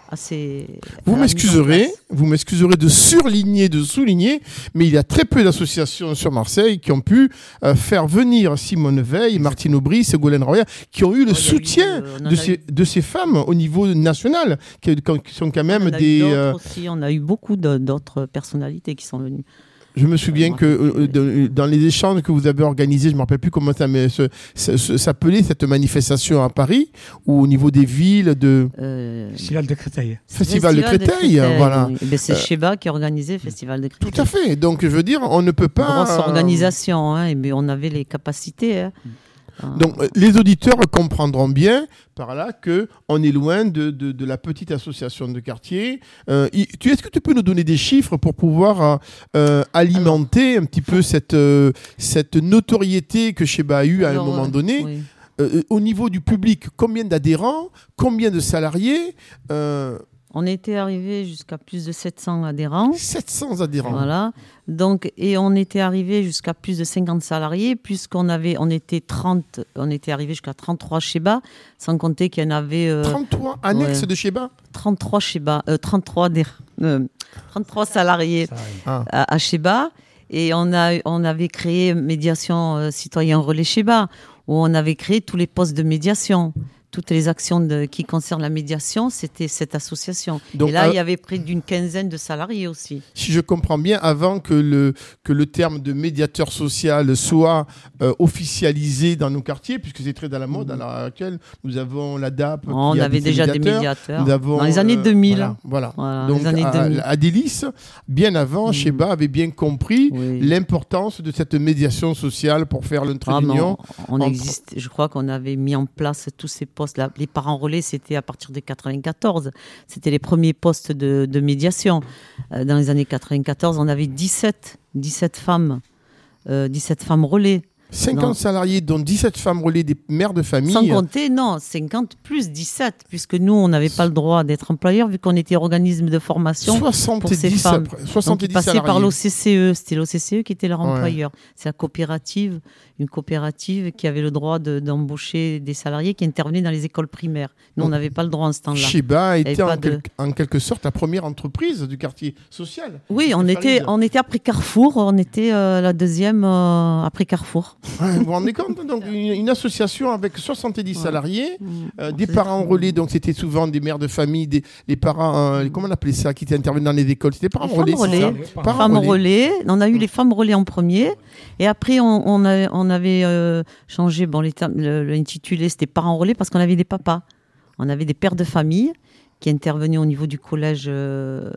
assez. Vous à m'excuserez, mise en place. vous m'excuserez de surligner, de souligner, mais il y a très peu d'associations sur Marseille qui ont pu euh, faire venir Simone Veil, Martine Aubry, Ségolène Royal, qui ont eu le Oh, il y a eu, soutien euh, on en de a ces, eu- de ces femmes au niveau national, qui, qui sont quand même On en a eu des. d'autres euh, aussi. On a eu beaucoup de- d'autres personnalités qui sont venues. Je me souviens Ouais, que ouais. euh, de- dans les échanges que vous avez organisés, je ne me rappelle plus comment ça mais ce- ce- ce- s'appelait cette manifestation à Paris, ou au niveau des villes, de Euh, Festival de Créteil. Festival de Créteil, voilà. oui. Eh ben, c'est Euh, Sheba qui a organisé le Festival de Créteil. Tout à fait. Donc, je veux dire, on ne peut pas. Grosse organisation, hein, et ben, on avait les capacités. Hein. Donc, euh, les auditeurs comprendront bien par là que on est loin de, de, de la petite association de quartier. Euh, y- tu, est-ce que tu peux nous donner des chiffres pour pouvoir euh, euh, alimenter un petit peu cette, euh, cette notoriété que Sheba a eue à Alors, un moment ouais, donné oui. Euh, au niveau du public, combien d'adhérents, combien de salariés euh, On était arrivé jusqu'à plus de sept cents adhérents. sept cents adhérents. Voilà. Donc, et on était arrivé jusqu'à plus de cinquante salariés, puisqu'on avait, on était trente, on était arrivé jusqu'à trente-trois Sheba, sans compter qu'il y en avait euh, trente-trois annexes ouais. de Sheba. trente-trois Sheba, euh, trente-trois, adhé- euh, trente-trois salariés Ça, Ah. à, à Sheba. Et on, a, on avait créé Médiation euh, Citoyen Relais Sheba, où on avait créé tous les postes de médiation. Toutes les actions de, qui concernent la médiation, c'était cette association. Donc, et là, euh, il y avait près d'une quinzaine de salariés aussi. Si je comprends bien, avant que le, que le terme de médiateur social soit euh, officialisé dans nos quartiers, puisque c'est très à la mode à l'heure actuelle, nous avons la D A P. On qui a avait des déjà des médiateurs. médiateurs. Nous avons, Dans les années euh, deux mille. Voilà. voilà. Voilà, Donc, les années à, deux mille. à Délice, bien avant, Mm. Sheba avait bien compris Oui. l'importance de cette médiation sociale pour faire le trait Ah, mais d'union. on, on entre- existe, je crois qu'on avait mis en place tous ces postes. Là. Les parents relais, c'était à partir de quatre-vingt-quatorze. C'était les premiers postes de, de médiation. Euh, dans les années quatre-vingt-quatorze, on avait dix-sept, dix-sept femmes, euh, dix-sept femmes relais. cinquante Non. salariés, dont dix-sept femmes relais, des mères de famille. Sans compter, non, cinquante plus dix-sept, puisque nous, on n'avait pas le droit d'être employeur, vu qu'on était organisme de formation. soixante-dix, pour ces femmes. après- Donc, soixante-dix ils passaient salariés. par l'O C C E. C'était l'O C C E qui était leur Ouais. employeur. C'est la coopérative, une coopérative qui avait le droit de- d'embaucher des salariés qui intervenaient dans les écoles primaires. Nous, on Donc, n'avait pas le droit en ce temps-là. Sheba a Il y été avait en, pas de- quel- en quelque sorte la première entreprise du quartier social. Oui, on Farid. était, on était après Carrefour. On était euh, la deuxième euh, après Carrefour. Ouais, vous vous rendez compte donc, une, une association avec soixante-dix Ouais. salariés, euh, On des faisait parents tout. relais, donc c'était souvent des mères de famille, des, les parents, euh, comment on appelait ça, qui intervenaient dans les écoles. C'était parents Les relais, femmes c'est ça relais. Parents Femmes relais. relais. On a eu les femmes relais en premier. Et après, on, on, a- on avait euh, changé bon, les termes- le- l'intitulé, c'était parents relais parce qu'on avait des papas. On avait des pères de famille qui intervenaient au niveau du collège euh,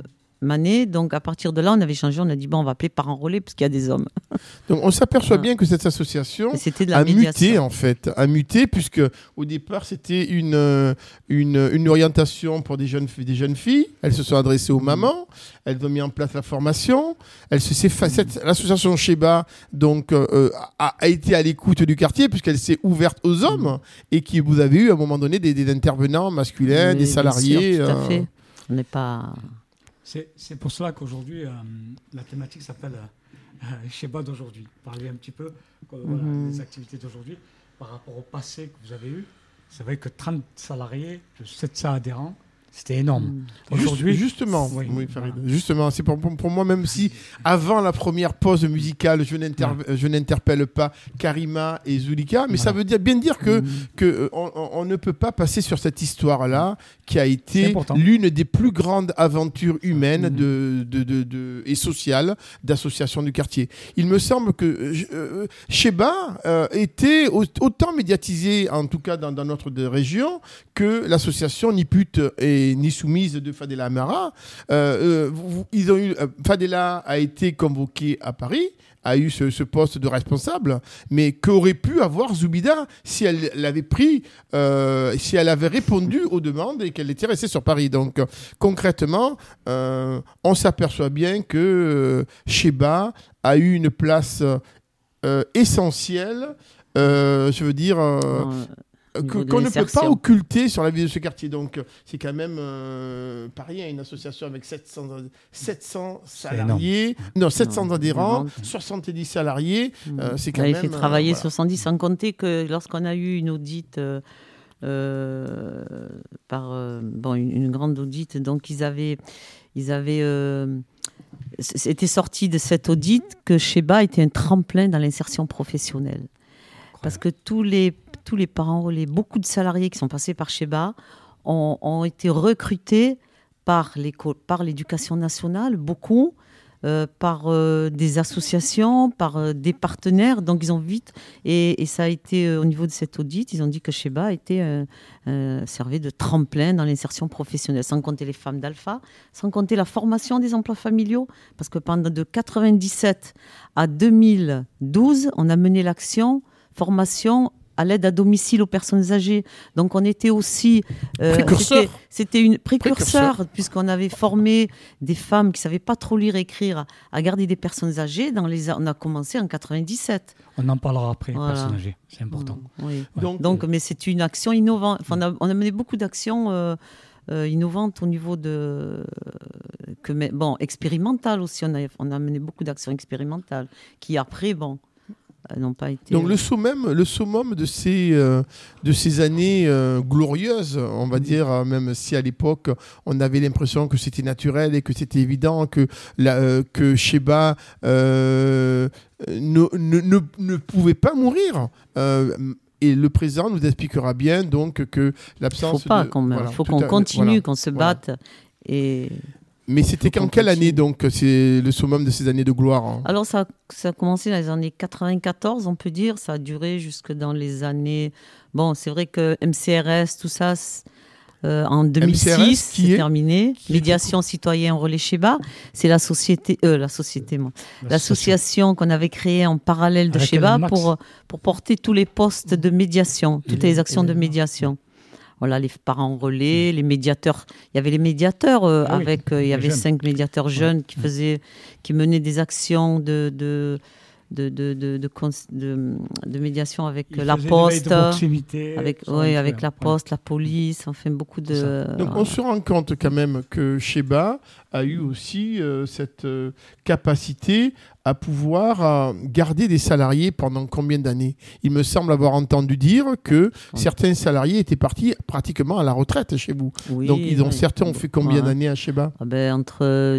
Manet. Donc, à partir de là, on avait changé. On a dit, bon, on va appeler parents relais parce qu'il y a des hommes. Donc on s'aperçoit Ouais. bien que cette association Et c'était de la a médiation. muté en fait, a muté puisque au départ c'était une, euh, une, une orientation pour des jeunes, fi- des jeunes filles. Elles se sont adressées aux mamans, elles ont mis en place la formation. Elle se, s'est fa- cette- l'association Sheba donc euh, a, a été à l'écoute du quartier puisqu'elle s'est ouverte aux hommes et qui vous avez eu à un moment donné des, des intervenants masculins, Oui, des bien salariés. sûr, tout à euh, fait. On n'est pas. C'est c'est pour cela qu'aujourd'hui, euh, la thématique s'appelle euh, euh, Sheba d'aujourd'hui. Parler un petit peu euh, voilà, Mhm. des activités d'aujourd'hui par rapport au passé que vous avez eu. C'est vrai que trente salariés, de sept cents adhérents, c'était énorme. Mm. Juste- Aujourd'hui, justement, oui, oui, Farid, voilà. justement, c'est pour, pour, pour moi, même si avant la première pause musicale, je, n'inter- je n'interpelle pas Karima et Zulika, mais ça Voilà. veut dire, bien dire que, Mm. que euh, on, on- on ne peut pas passer sur cette histoire-là, qui a C'est été important. l'une des plus grandes aventures humaines Mhm. de, de, de, de- et sociales d'associations du quartier. Il me semble que euh, euh, Sheba euh, était au- autant médiatisé, en tout cas dans, dans notre de- région, que l'association Ni Pute et Ni Soumise de Fadela Amara. Euh, euh, vous- vous- ils ont eu, euh, Fadela a été convoquée à Paris, a eu ce, ce poste de responsable, mais qu'aurait pu avoir Zoubida si elle l'avait pris, euh, si elle avait répondu aux demandes et qu'elle était restée sur Paris. Donc euh, concrètement, euh, on s'aperçoit bien que euh, Sheba a eu une place euh, essentielle, euh, je veux dire... euh, Au niveau que- de qu'on ne peut pas l'insertion. occulter sur la vie de ce quartier. Donc, euh, c'est quand même euh, pas rien, une association avec sept cents, sept cents salariés, non, sept cents Non, adhérents, énorme. soixante-dix salariés. Mm. euh, c'est On quand avait même. fait euh, travailler voilà. soixante-dix, sans compter que lorsqu'on a eu une audite, euh, euh, par euh, bon, une, une grande audit. Donc, ils avaient, ils avaient euh, c'était sorti de cette audit que Sheba était un tremplin dans l'insertion professionnelle. Parce que tous les, tous les parents relais, beaucoup de salariés qui sont passés par Sheba ont, ont été recrutés par, par l'éducation nationale, beaucoup, euh, par euh, des associations, par euh, des partenaires. Donc, ils ont vite... Et, et ça a été, euh, au niveau de cette audit, ils ont dit que Sheba était, euh, euh, servait de tremplin dans l'insertion professionnelle, sans compter les femmes d'Alpha, sans compter la formation des emplois familiaux. Parce que pendant de quatre-vingt-dix-sept à deux mille douze, on a mené l'action formation à l'aide à domicile aux personnes âgées. Donc, on était aussi... Euh, précurseur. C'était, c'était une précurseur, précurseur, puisqu'on avait formé des femmes qui ne savaient pas trop lire et écrire à garder des personnes âgées. Dans les, on a commencé en quatre-vingt-dix-sept. On en parlera après, voilà. Personnes âgées. C'est important. Mmh, oui. Ouais. Donc, Donc, mais c'est une action innovante. Enfin, on, a, on a mené beaucoup d'actions euh, euh, innovantes au niveau de... Que, bon, expérimentales aussi. On a, on a mené beaucoup d'actions expérimentales qui, après, bon... n'ont pas été... Donc le summum, le summum de ces, euh, de ces années euh, glorieuses, on va dire, euh, même si à l'époque on avait l'impression que c'était naturel et que c'était évident que, la, euh, que Sheba euh, ne, ne, ne, ne pouvait pas mourir. Euh, Et le président nous expliquera bien donc que l'absence... Il ne faut pas de, quand même, voilà, il faut qu'on à, continue, voilà, qu'on se voilà. batte et... Mais c'était qu'en quelle année, donc, c'est le summum de ces années de gloire hein? Alors, ça, ça a commencé dans les années quatre-vingt-quatorze, on peut dire. Ça a duré jusque dans les années... Bon, c'est vrai que M C R S, tout ça, euh, en deux mille six, c'est est... terminé. Qui Médiation est... citoyenne relais Sheba. C'est la société... Euh, la société, moi. L'association qu'on avait créée en parallèle de Avec Sheba pour, pour porter tous les postes de médiation, toutes les actions de médiation. Voilà, les parents relais, les médiateurs. Il y avait les médiateurs euh, oui, avec. Euh, il y avait jeunes. cinq médiateurs jeunes ouais. qui faisaient, qui menaient des actions de de de de de, de, de, de médiation avec Ils la poste, avec oui, avec la poste, ouais. la police, enfin beaucoup de. Euh, Donc on se rend compte quand même que Sheba a eu aussi euh, cette euh, capacité à pouvoir euh, garder des salariés pendant combien d'années ? Il me semble avoir entendu dire que oui. certains salariés étaient partis pratiquement à la retraite chez vous. Oui, Donc ils ont, oui. certains ont fait combien ouais. d'années à Sheba ? ah ben, Entre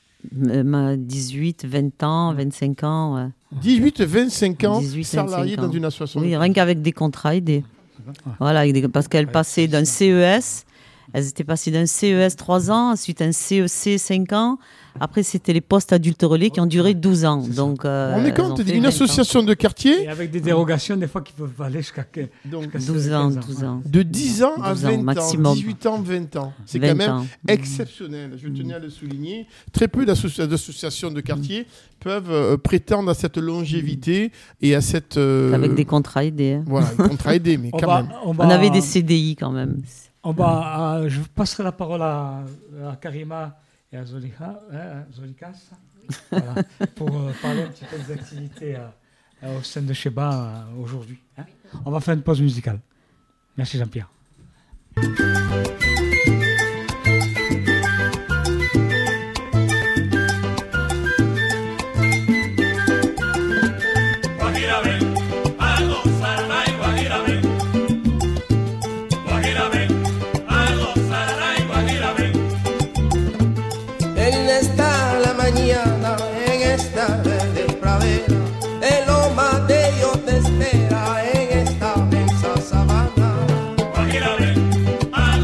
dix-huit, vingt ans, vingt-cinq ans. Ouais. dix-huit, vingt-cinq ans dix-huit, salariés vingt-cinq ans. Dans une association. Oui, rien qu'avec des contrats aidés. Voilà, parce qu'elles passaient d'un C E S... Elles étaient passées d'un C E S trois ans, ensuite un C E C cinq ans. Après, c'était les postes adultes relais qui ont duré douze ans. Donc, euh, on est compte d'une association ans. de quartier. Et avec des dérogations, des fois, qui peuvent aller jusqu'à, jusqu'à douze ans, douze ans. De dix ans à vingt ans, maximum. dix-huit ans, vingt ans. C'est quand même ans. exceptionnel. Je tenais à le souligner. Très peu d'associations de quartier peuvent euh, prétendre à cette longévité et à cette... Euh... Avec des contrats aidés. Hein. Voilà, des contrats aidés, mais quand va, même. On, va... on avait des C D I quand même. On va, euh, je passerai la parole à, à Karima et à Zolika, hein, Zolikas voilà, pour euh, parler un petit peu des activités euh, au sein de Sheba euh, aujourd'hui. Hein. On va faire une pause musicale. Merci Jean-Pierre. Guajira ven,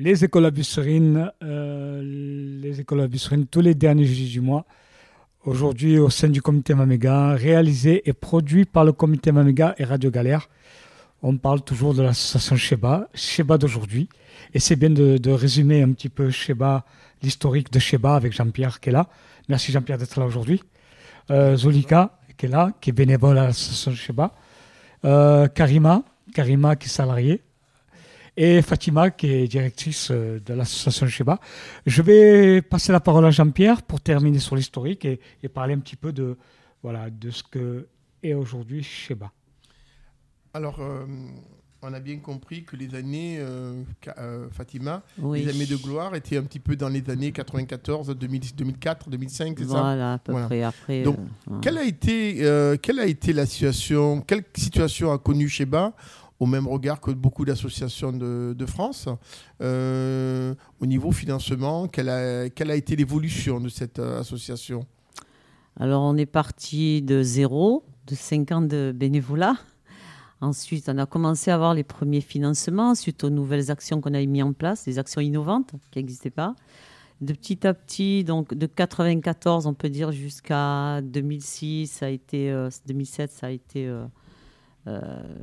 les écoles à Busserine, euh, les écoles à Busserine, tous les derniers jeudis du mois, aujourd'hui au sein du comité Maméga, réalisé et produit par le comité Maméga et Radio Galère. On parle toujours de l'association Sheba, Sheba d'aujourd'hui. Et c'est bien de, de résumer un petit peu Sheba, l'historique de Sheba avec Jean-Pierre qui est là. Merci Jean-Pierre d'être là aujourd'hui. Euh, Zulika qui est là, qui est bénévole à l'association Sheba. Euh, Karima, Karima qui est salariée. Et Fatima qui est directrice de l'association Sheba. Je vais passer la parole à Jean-Pierre pour terminer sur l'historique et, et parler un petit peu de, voilà, de ce que est aujourd'hui Sheba. Alors, euh, on a bien compris que les années, euh, euh, Fatima, Oui. les années de gloire étaient un petit peu dans les années quatre-vingt-quatorze, deux mille, deux mille quatre, deux mille cinq, c'est ça? Voilà, à peu Voilà. près. Après, Donc, euh, quelle a été, euh, quelle a été la situation, quelle situation a connu Sheba au même regard que beaucoup d'associations de, de France euh, au niveau financement, quelle a, quelle a été l'évolution de cette euh, association? Alors, on est parti de zéro, de cinq ans de bénévolat. Ensuite, on a commencé à avoir les premiers financements suite aux nouvelles actions qu'on avait mis en place, des actions innovantes qui n'existaient pas. De petit à petit, donc de quatre-vingt-quatorze, on peut dire, jusqu'à deux mille six, ça a été, euh, deux mille sept, ça a été euh, euh,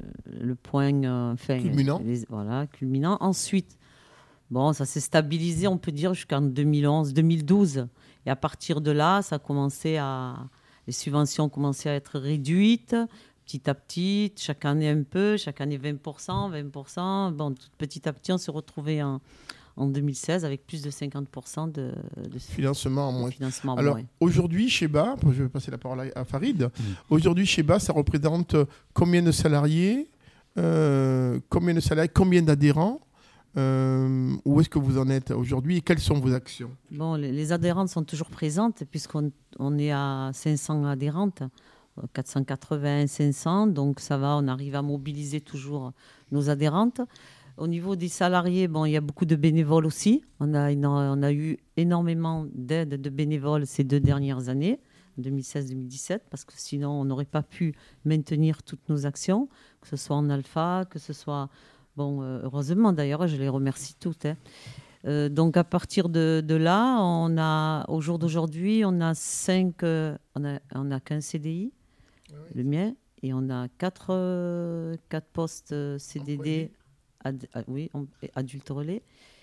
le point euh, enfin, culminant. Les, voilà, culminant. Ensuite, bon, ça s'est stabilisé, on peut dire, jusqu'en deux mille onze, deux mille douze. Et à partir de là, ça a commencé à, les subventions ont commencé à être réduites. Petit à petit, chaque année un peu, chaque année vingt pour cent, vingt pour cent. Bon, tout petit à petit, on s'est retrouvé en, en deux mille seize avec plus de cinquante pour cent de, de financement en moins. Financement en Alors, moins. aujourd'hui, Sheba, je vais passer la parole à Farid, mmh. aujourd'hui, Sheba, ça représente combien de salariés, euh, combien de salariés, combien d'adhérents euh, où est-ce que vous en êtes aujourd'hui et quelles sont vos actions? Bon, les, les adhérentes sont toujours présentes puisqu'on on est à cinq cents adhérentes. quatre cent quatre-vingts, cinq cents, donc ça va, on arrive à mobiliser toujours nos adhérentes. Au niveau des salariés, bon, il y a beaucoup de bénévoles aussi. On a, on a eu énormément d'aides de bénévoles ces deux dernières années, deux mille seize deux mille dix-sept, parce que sinon on n'aurait pas pu maintenir toutes nos actions, que ce soit en alpha, que ce soit... Bon, euh, heureusement d'ailleurs, je les remercie toutes. Hein. Euh, donc à partir de, de là, on a, au jour d'aujourd'hui, on a cinq, euh, on a, on a quinze C D I. Oui. Le mien, et on a quatre, euh, quatre postes C D D, ad, ad, oui, on, adultes relais,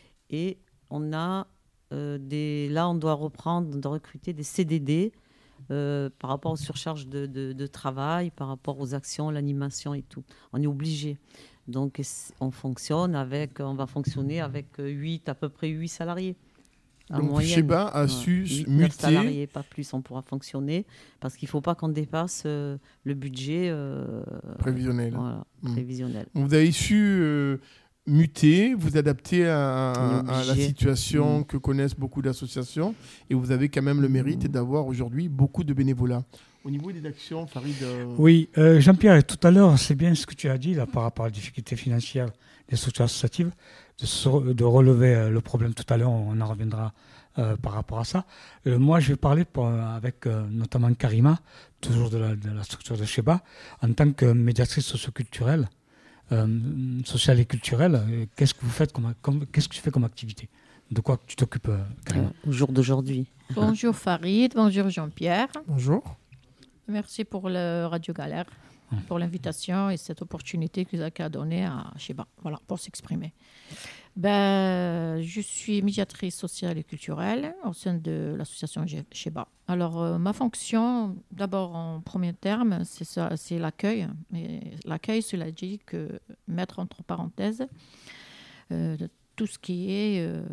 et on a euh, des, là on doit reprendre, on doit recruter des C D D euh, par rapport aux surcharges de, de, de travail, par rapport aux actions, l'animation et tout. On est obligé. Donc on fonctionne avec, on va fonctionner avec huit, à peu près huit salariés. Donc Sheba a su muter. Salariés, pas plus, on pourra fonctionner parce qu'il ne faut pas qu'on dépasse euh, le budget euh, prévisionnel. Voilà, mmh. prévisionnel. Vous avez su euh, muter, vous adapter à, à, à la situation mmh. que connaissent beaucoup d'associations et vous avez quand même le mérite mmh. d'avoir aujourd'hui beaucoup de bénévolat. Au niveau des actions, Farid euh... Oui, euh, Jean-Pierre, tout à l'heure, c'est bien ce que tu as dit là, par rapport à la difficulté financière des structures associatives, de, de relever euh, le problème tout à l'heure, on en reviendra euh, par rapport à ça. Euh, moi, je vais parler pour, avec euh, notamment Karima, toujours de la, de la structure de Sheba, en tant que médiatrice socioculturelle, euh, sociale et culturelle. Euh, qu'est-ce que vous faites comme, comme, qu'est-ce que tu fais comme activité? De quoi tu t'occupes, euh, Karima? euh, Au jour d'aujourd'hui. Bonjour Farid, bonjour Jean-Pierre. Bonjour. Merci pour le Radio Galère, pour l'invitation et cette opportunité que vous avez donnée à Sheba, voilà, pour s'exprimer. Ben, je suis médiatrice sociale et culturelle au sein de l'association Sheba. Alors, euh, ma fonction, d'abord en premier terme, c'est, ça, c'est l'accueil. Mais l'accueil, cela dit que mettre entre parenthèses euh, tout ce qui est... Euh,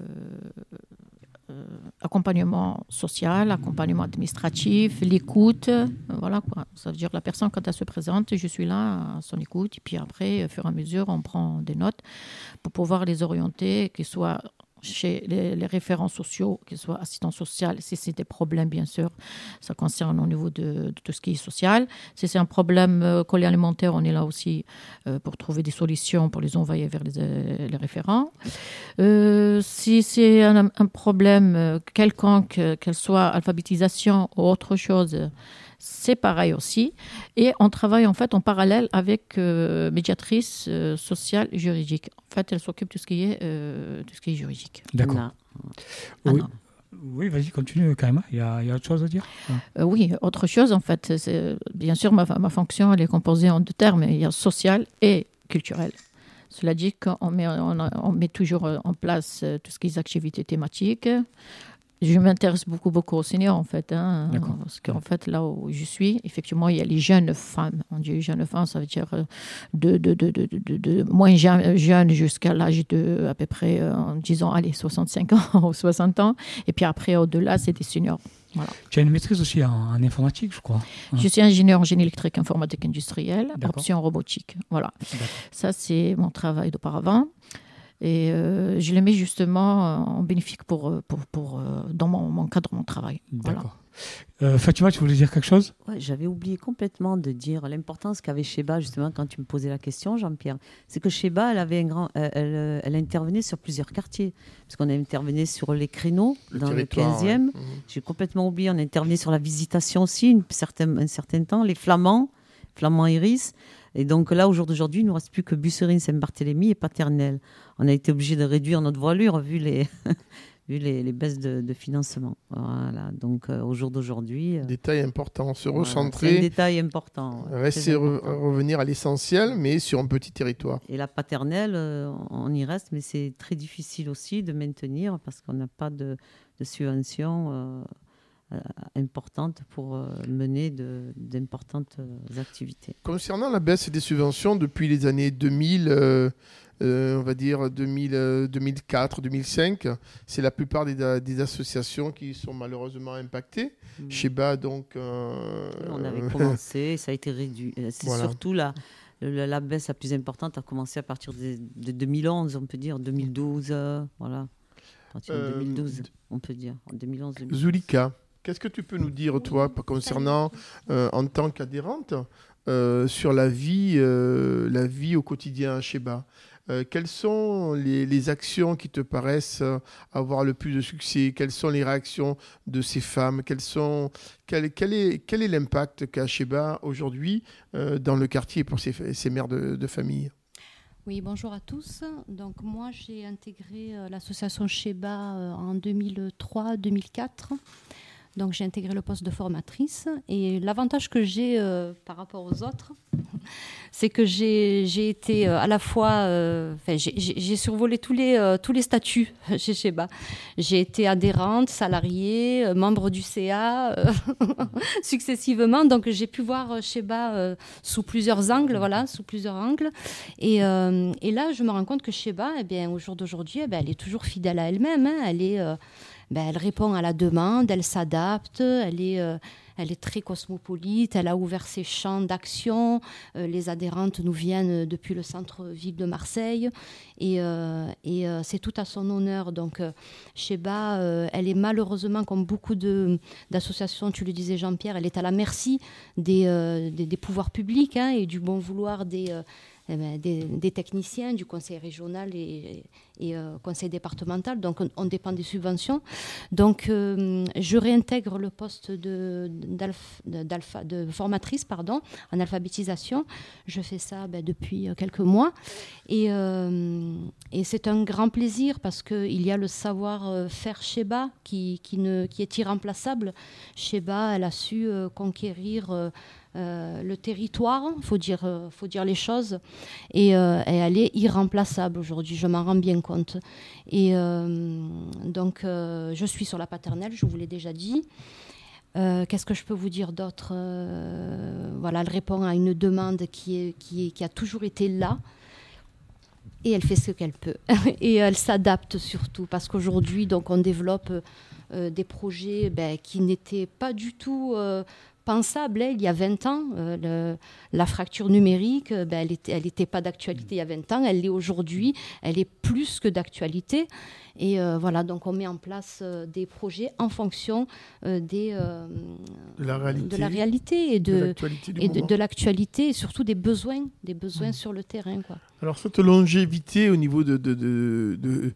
Euh, accompagnement social, accompagnement administratif, l'écoute, euh, voilà quoi. Ça veut dire que la personne, quand elle se présente, je suis là à son écoute, et puis après, au fur et à mesure, on prend des notes pour pouvoir les orienter, qu'ils soient chez les, les référents sociaux, qu'ils soient assistants sociaux, si c'est des problèmes, bien sûr, ça concerne au niveau de, de tout ce qui est social. Si c'est un problème euh, collé alimentaire, on est là aussi euh, pour trouver des solutions, pour les envoyer vers les, euh, les référents. Euh, si c'est un, un problème euh, quelconque, euh, qu'elle soit alphabétisation ou autre chose, c'est pareil aussi. Et on travaille en fait en parallèle avec euh, médiatrice euh, sociale et juridique. En fait, elle s'occupe de tout ce qui est, euh, tout ce qui est juridique. D'accord. Anna. Oui, Anna. oui vas-y, continue, Karima. Il y a, il y a autre chose à dire? Euh, oui, autre chose, en fait, c'est, bien sûr, ma, ma fonction, elle est composée en deux termes. Il y a social et culturel. Cela dit qu'on met, on, on met toujours en place tout ce qui est activités thématiques. Je m'intéresse beaucoup, beaucoup aux seniors, en fait. Hein, D'accord. parce qu'en fait, là où je suis, effectivement, il y a les jeunes femmes. On dit jeunes femmes, ça veut dire de, de, de, de, de, de moins jeunes jusqu'à l'âge de, à peu près, euh, disons, allez, soixante-cinq ans ou soixante ans. Et puis après, au-delà, c'est des seniors. Voilà. Tu as une maîtrise aussi en, en informatique, je crois. Je suis ingénieur en génie électrique, informatique industrielle, D'accord. option robotique. Voilà. D'accord. Ça, c'est mon travail d'auparavant. Et euh, je le mets justement en bénéfique pour, pour, pour, euh, dans mon, mon cadre de mon travail. Voilà. D'accord. Euh, Fatima, tu voulais dire quelque chose? Ouais, j'avais oublié complètement de dire l'importance qu'avait Sheba, justement, quand tu me posais la question, Jean-Pierre. C'est que Sheba, elle, avait un grand, elle, elle, elle intervenait sur plusieurs quartiers. Parce qu'on intervenait sur les créneaux, Le dans le territoire, quinzième. ouais. Mhm. J'ai complètement oublié, on intervenait sur la visitation aussi, une certain, un certain temps. Les Flamands, Flamands Iris. Et donc là, au jour d'aujourd'hui, il ne nous reste plus que Busserine, Saint-Barthélemy et Paternelle. On a été obligé de réduire notre voilure vu les, vu les, les baisses de, de financement. Voilà. Donc euh, au jour d'aujourd'hui... euh, Détail important, se voilà, recentrer, c'est un détail important. ouais, rester, très re- important. revenir à l'essentiel, mais sur un petit territoire. Et la paternelle, euh, on y reste, mais c'est très difficile aussi de maintenir parce qu'on n'a pas de, de subvention euh, euh, importante pour euh, mener de, d'importantes euh, activités. Concernant la baisse des subventions depuis les années deux mille, euh, euh, on va dire deux mille, euh, deux mille quatre, deux mille cinq, c'est la plupart des, des associations qui sont malheureusement impactées. Mm. Sheba, donc... euh, On avait commencé, ça a été réduit. Euh, C'est Voilà. surtout la, la, la baisse la plus importante a commencé à partir de, de deux mille onze, on peut dire, deux mille douze, euh, voilà. À partir de Euh, deux mille douze, on peut dire, en deux mille onze deux mille douze. Zulika, qu'est-ce que tu peux nous dire, toi, concernant, euh, en tant qu'adhérente, euh, sur la vie, euh, la vie au quotidien à Sheba? Euh, quelles sont les, les actions qui te paraissent euh, avoir le plus de succès? Quelles sont les réactions de ces femmes? Quelles sont, quel, quel, est, quel est l'impact qu'a Sheba aujourd'hui euh, dans le quartier pour ces, ces mères de, de famille? Oui, bonjour à tous. Donc moi, j'ai intégré euh, l'association Sheba euh, en deux mille trois deux mille quatre. Donc j'ai intégré le poste de formatrice. Et l'avantage que j'ai euh, par rapport aux autres, c'est que j'ai, j'ai été euh, à la fois... Euh, j'ai, j'ai, j'ai survolé tous les, euh, tous les statuts chez Sheba. J'ai été adhérente, salariée, euh, membre du C A, euh, successivement. Donc j'ai pu voir Sheba euh, sous plusieurs angles, voilà, sous plusieurs angles. Et, euh, et là, je me rends compte que Sheba, eh bien, au jour d'aujourd'hui, eh bien, elle est toujours fidèle à elle-même. Hein. Elle est... Euh, Ben, elle répond à la demande, elle s'adapte, elle est, euh, elle est très cosmopolite, elle a ouvert ses champs d'action. Euh, les adhérentes nous viennent depuis le centre-ville de Marseille et, euh, et euh, c'est tout à son honneur. Donc, euh, Sheba, euh, elle est malheureusement, comme beaucoup de, d'associations, tu le disais Jean-Pierre, elle est à la merci des, euh, des, des pouvoirs publics hein, et du bon vouloir des... Euh, Des, des techniciens du conseil régional et, et euh, conseil départemental. Donc, on, on dépend des subventions. Donc, euh, je réintègre le poste de, d'alpha, d'alpha, de formatrice pardon, en alphabétisation. Je fais ça ben, depuis quelques mois. Et, euh, et c'est un grand plaisir parce qu'il y a le savoir-faire Sheba qui, qui, ne, qui est irremplaçable. Sheba, elle a su euh, conquérir... Euh, Euh, le territoire, il faut dire, euh, faut dire les choses, et, euh, et elle est irremplaçable aujourd'hui, je m'en rends bien compte. Et euh, donc, euh, je suis sur la paternelle, je vous l'ai déjà dit. Euh, qu'est-ce que je peux vous dire d'autre euh, Voilà, elle répond à une demande qui, est, qui, est, qui a toujours été là, et elle fait ce qu'elle peut. Et elle s'adapte surtout, parce qu'aujourd'hui, donc, on développe euh, des projets ben, qui n'étaient pas du tout... Euh, pensable, hein, il y a vingt ans, euh, le, la fracture numérique, euh, ben, elle n'était elle était pas d'actualité il y a vingt ans, elle l'est aujourd'hui, elle est plus que d'actualité. Et euh, voilà, donc on met en place euh, des projets en fonction euh, des, euh, de, la réalité, de la réalité et de, de l'actualité, du et de, moment. de l'actualité et surtout des besoins, des besoins mmh. sur le terrain, quoi. Alors cette longévité au niveau de, de, de, de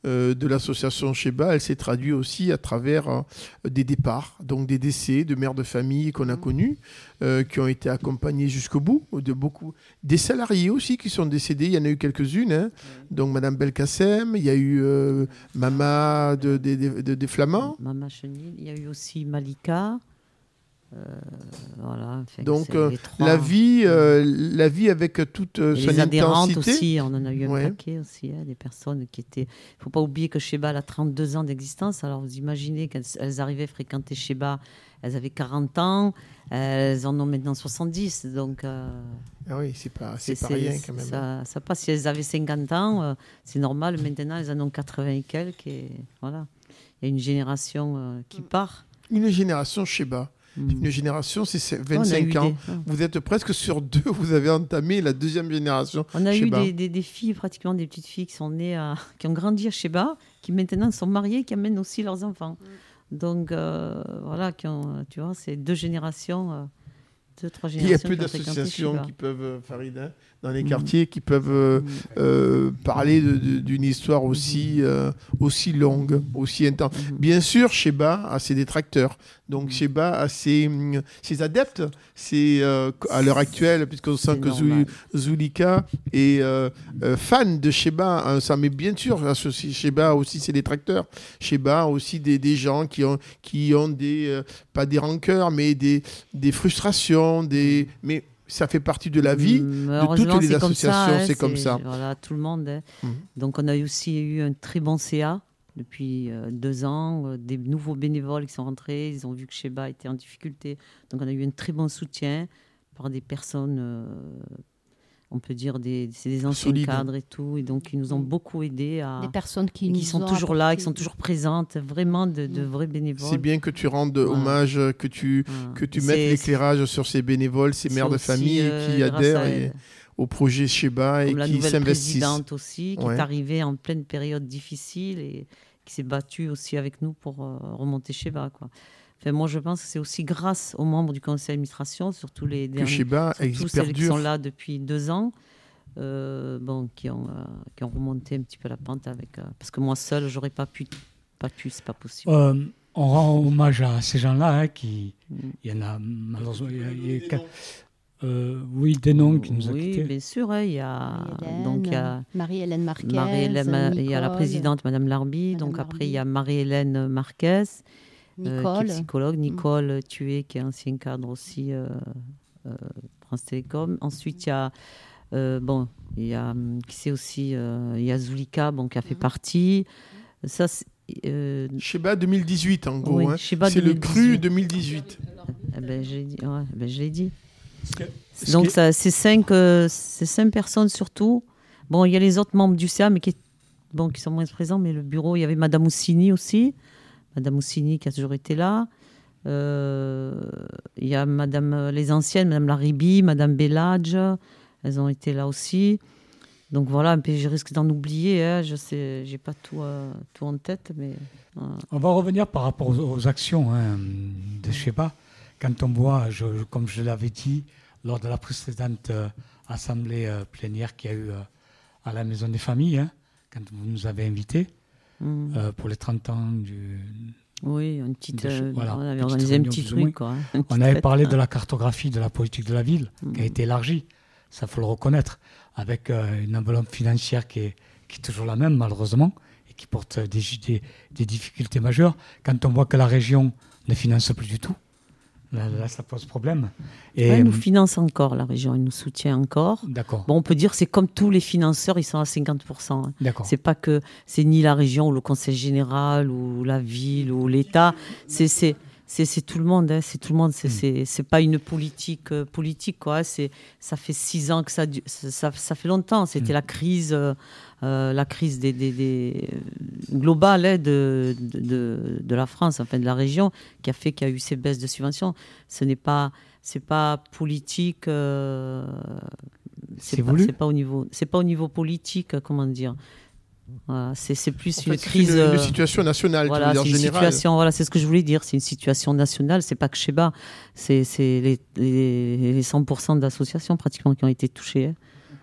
euh, de l'association Sheba, elle s'est traduite aussi à travers euh, des départs, donc des décès de mères de famille qu'on a connus, euh, qui ont été accompagnés jusqu'au bout, de beaucoup, des salariés aussi qui sont décédés, il y en a eu quelques-unes, hein. Donc Madame Belkacem, il y a eu euh, Mama de, de, de, de, des Flamands. Mama Chenil, il y a eu aussi Malika. Euh, voilà, donc euh, la vie euh, la vie avec toute euh, son les adhérentes intensité aussi, on en a eu un ouais. paquet aussi, hein, des personnes qui étaient, il faut pas oublier que Sheba a trente-deux ans d'existence, alors vous imaginez qu'elles elles arrivaient fréquenter Sheba, elles avaient quarante ans, elles en ont maintenant soixante-dix, donc euh, ah oui, c'est pas, c'est, c'est pas rien quand même. Ça, ça passe, si elles avaient cinquante ans, euh, c'est normal, maintenant elles en ont quatre-vingts et quelques, et voilà, il y a une génération euh, qui part. Une génération Sheba. Une génération, c'est vingt-cinq ans. Des... Vous êtes presque sur deux, vous avez entamé la deuxième génération. On a Sheba. eu des, des, des filles, pratiquement des petites filles qui sont nées, à... qui ont grandi à Sheba, qui maintenant sont mariées, qui amènent aussi leurs enfants. Mm. Donc euh, voilà, qui ont, tu vois, c'est deux générations, euh, deux, trois générations. Il y a peu d'associations qui peuvent, Farida, dans les quartiers, qui peuvent euh, euh, parler de, de, d'une histoire aussi, euh, aussi longue, aussi intense. Bien sûr, Sheba a ses détracteurs. Donc Sheba a ses, ses adeptes. C'est euh, à l'heure actuelle, puisqu'on sent que Zul, Zulika est euh, euh, fan de Sheba. Hein, ça, mais bien sûr, Sheba a aussi ses détracteurs. Sheba a aussi des, des gens qui ont, qui ont des, euh, pas des rancœurs, mais des, des frustrations, des... Mais, ça fait partie de la vie de toutes les associations, ça, hein, c'est, c'est comme ça. Voilà, tout le monde. Hein. Mmh. Donc on a aussi eu un très bon C A depuis euh, deux ans, euh, des nouveaux bénévoles qui sont rentrés, ils ont vu que Sheba était en difficulté. Donc on a eu un très bon soutien par des personnes, euh, on peut dire, des, c'est des anciens Solide. cadres et tout, et donc ils nous ont beaucoup aidés. À, des personnes qui, qui nous sont ont toujours apporté... là, qui sont toujours présentes, vraiment de, de vrais bénévoles. C'est bien que tu rendes ouais. hommage, que tu, ouais. que tu mettes c'est, l'éclairage sur ces bénévoles, ces mères de famille euh, qui adhèrent et, au projet Sheba et qui s'investissent. La nouvelle présidente aussi, qui ouais. est arrivée en pleine période difficile et qui s'est battue aussi avec nous pour euh, remonter Sheba, quoi. Enfin, moi, je pense que c'est aussi grâce aux membres du conseil d'administration, surtout les derniers, Sheba surtout celles qui sont là depuis deux ans, euh, bon, qui ont euh, qui ont remonté un petit peu la pente avec, euh, parce que moi seule, j'aurais pas pu, pas pu, c'est pas possible. Euh, on rend hommage à ces gens-là, hein, qui, mm. il y en a malheureusement, il y a, il y a quatre, euh, oui, des noms qui nous ont oui, quittés. Oui, bien sûr, hein, il y a Hélène, donc il y a Marie-Hélène Marquez, Marie-Hélène, il y a la présidente Madame Larby, Madame donc Larby. Après il y a Marie-Hélène Marquez. Nicole. Euh, qui est psychologue, Nicole mmh. Tué, qui est ancien cadre aussi, euh, euh, France Télécom. Ensuite, il y a, euh, bon, il y a, qui c'est aussi, euh, il y a Zulika, bon, qui a fait mmh. partie. Ça, c'est, euh... Sheba deux mille dix-huit, en gros. Oui, hein. C'est le cru deux mille dix-huit. Eh ben, je l'ai dit. Ouais, ben, je l'ai dit. Donc, que... ça, c'est, cinq, euh, c'est cinq personnes surtout. Bon, il y a les autres membres du C A, mais qui, bon, qui sont moins présents, mais le bureau, il y avait Madame Oussini aussi. Madame Oussini qui a toujours été là. Il euh, y a Madame, les anciennes, Madame Laribi, Madame Belladge, elles ont été là aussi. Donc voilà, je risque d'en oublier, hein. Je sais, j'ai pas tout, euh, tout en tête. Mais, euh. On va revenir par rapport aux, aux actions hein, de Sheba. Quand on voit, je, comme je l'avais dit, lors de la précédente euh, assemblée euh, plénière qu'il y a eu euh, à la Maison des Familles, hein, quand vous nous avez invités, Mmh. Euh, pour les trente ans du... Oui, une petite, de, euh, voilà, on avait organisé un petit truc. Quoi, hein, on avait parlé de la cartographie de la politique de la ville, mmh. qui a été élargie, ça faut le reconnaître, avec euh, une enveloppe financière qui est, qui est toujours la même, malheureusement, et qui porte des, des, des difficultés majeures. Quand on voit que la région ne finance plus du tout, là, là ça pose problème. Et ouais, elle nous finance encore, la région, elle nous soutient encore. D'accord. Bon, on peut dire que c'est comme tous les financeurs, ils sont à cinquante pour cent. Hein. D'accord. C'est pas que c'est ni la région ou le conseil général ou la ville ou l'État, c'est, c'est, c'est, c'est tout le monde. Hein. C'est tout le monde. C'est, mmh. c'est, c'est pas une politique euh, politique quoi. C'est, ça fait six ans que ça, ça, ça, ça fait longtemps. C'était mmh. la crise. Euh, Euh, la crise des, des, des, globale hein, de, de, de la France, enfin de la région, qui a fait qu'il y a eu ces baisses de subventions. Ce n'est pas, c'est pas politique, euh, c'est, c'est, pas, voulu. c'est pas au niveau, c'est pas au niveau politique, comment dire. Voilà, c'est, c'est plus en une fait, crise. C'est une, une situation nationale, voilà, tu veux dire, c'est une générale. situation, voilà, c'est ce que je voulais dire. C'est une situation nationale. C'est pas que Sheba, c'est, c'est les, les, les cent pour cent d'associations pratiquement qui ont été touchées. Hein.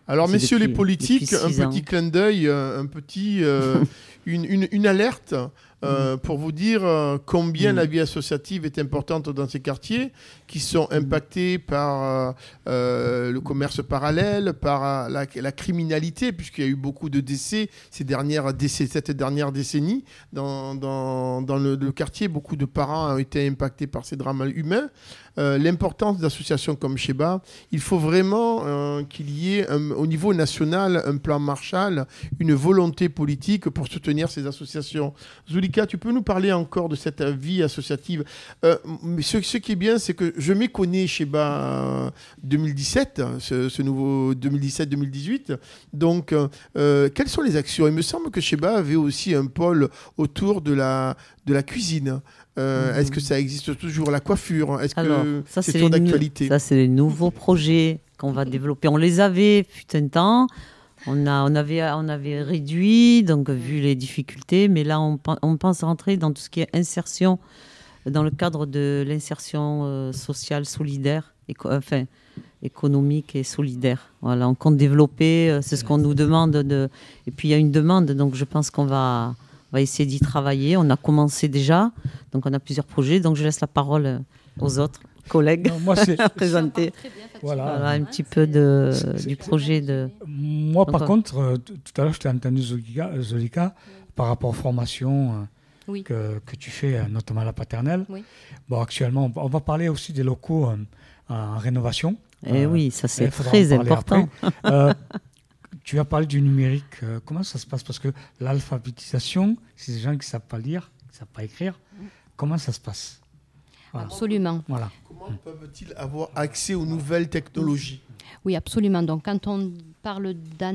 Alors, C'est messieurs depuis- les politiques, depuis un six ans. petit clin d'œil, euh, un petit, euh, une, une, une alerte euh, pour vous dire euh, combien Mm. la vie associative est importante dans ces quartiers qui sont impactés par euh, euh, le commerce parallèle, par euh, la, la criminalité, puisqu'il y a eu beaucoup de décès ces dernières décès, cette dernière décennie dans, dans, dans le, le quartier. Beaucoup de parents ont été impactés par ces drames humains. Euh, l'importance d'associations comme Sheba, il faut vraiment euh, qu'il y ait un- au niveau national un plan Marshall, une volonté politique pour soutenir ces associations. Zulika, tu peux nous parler encore de cette vie associative. Euh, mais ce, ce qui est bien, c'est que je méconnais Sheba euh, deux mille dix-sept, ce, ce nouveau deux mille dix-sept deux mille dix-huit. Donc, euh, quelles sont les actions? Il me semble que Sheba avait aussi un pôle autour de la, de la cuisine. Euh, Mhm. Est-ce que ça existe toujours? La coiffure, est-ce Alors, que ça, c'est c'est toujours les nou- d'actualité? Ça, c'est les nouveaux projets qu'on va développer. On les avait, fut un temps. On, a, on, avait, on avait réduit, donc vu les difficultés, mais là, on, pen- on pense rentrer dans tout ce qui est insertion, dans le cadre de l'insertion euh, sociale solidaire, éco- enfin, économique et solidaire. Voilà, on compte développer, euh, c'est ce qu'on nous demande. De... Et puis, il y a une demande, donc je pense qu'on va, on va essayer d'y travailler. On a commencé déjà, donc on a plusieurs projets, donc je laisse la parole euh, aux autres collègues Non, moi, c'est, à présenter. Voilà. Voilà, un petit peu de, C'est- du projet de... moi, par Encore. contre, euh, t- tout à l'heure, je t'ai entendu, Zolika, euh, Zolika, par rapport aux formations euh, Oui. que, que tu fais, euh, notamment à la paternelle. Oui. Bon, actuellement, on va- on va parler aussi des locaux euh, en rénovation. Eh Euh, oui, ça c'est il faudra très en parler important. après. Euh, tu as parlé du numérique. euh, comment ça se passe? Parce que l'alphabétisation, c'est des gens qui ne savent pas lire, qui ne savent pas écrire. Comment ça se passe? Voilà. Absolument. Voilà. Comment peuvent-ils avoir accès aux nouvelles technologies? Oui, absolument. Donc, quand on parle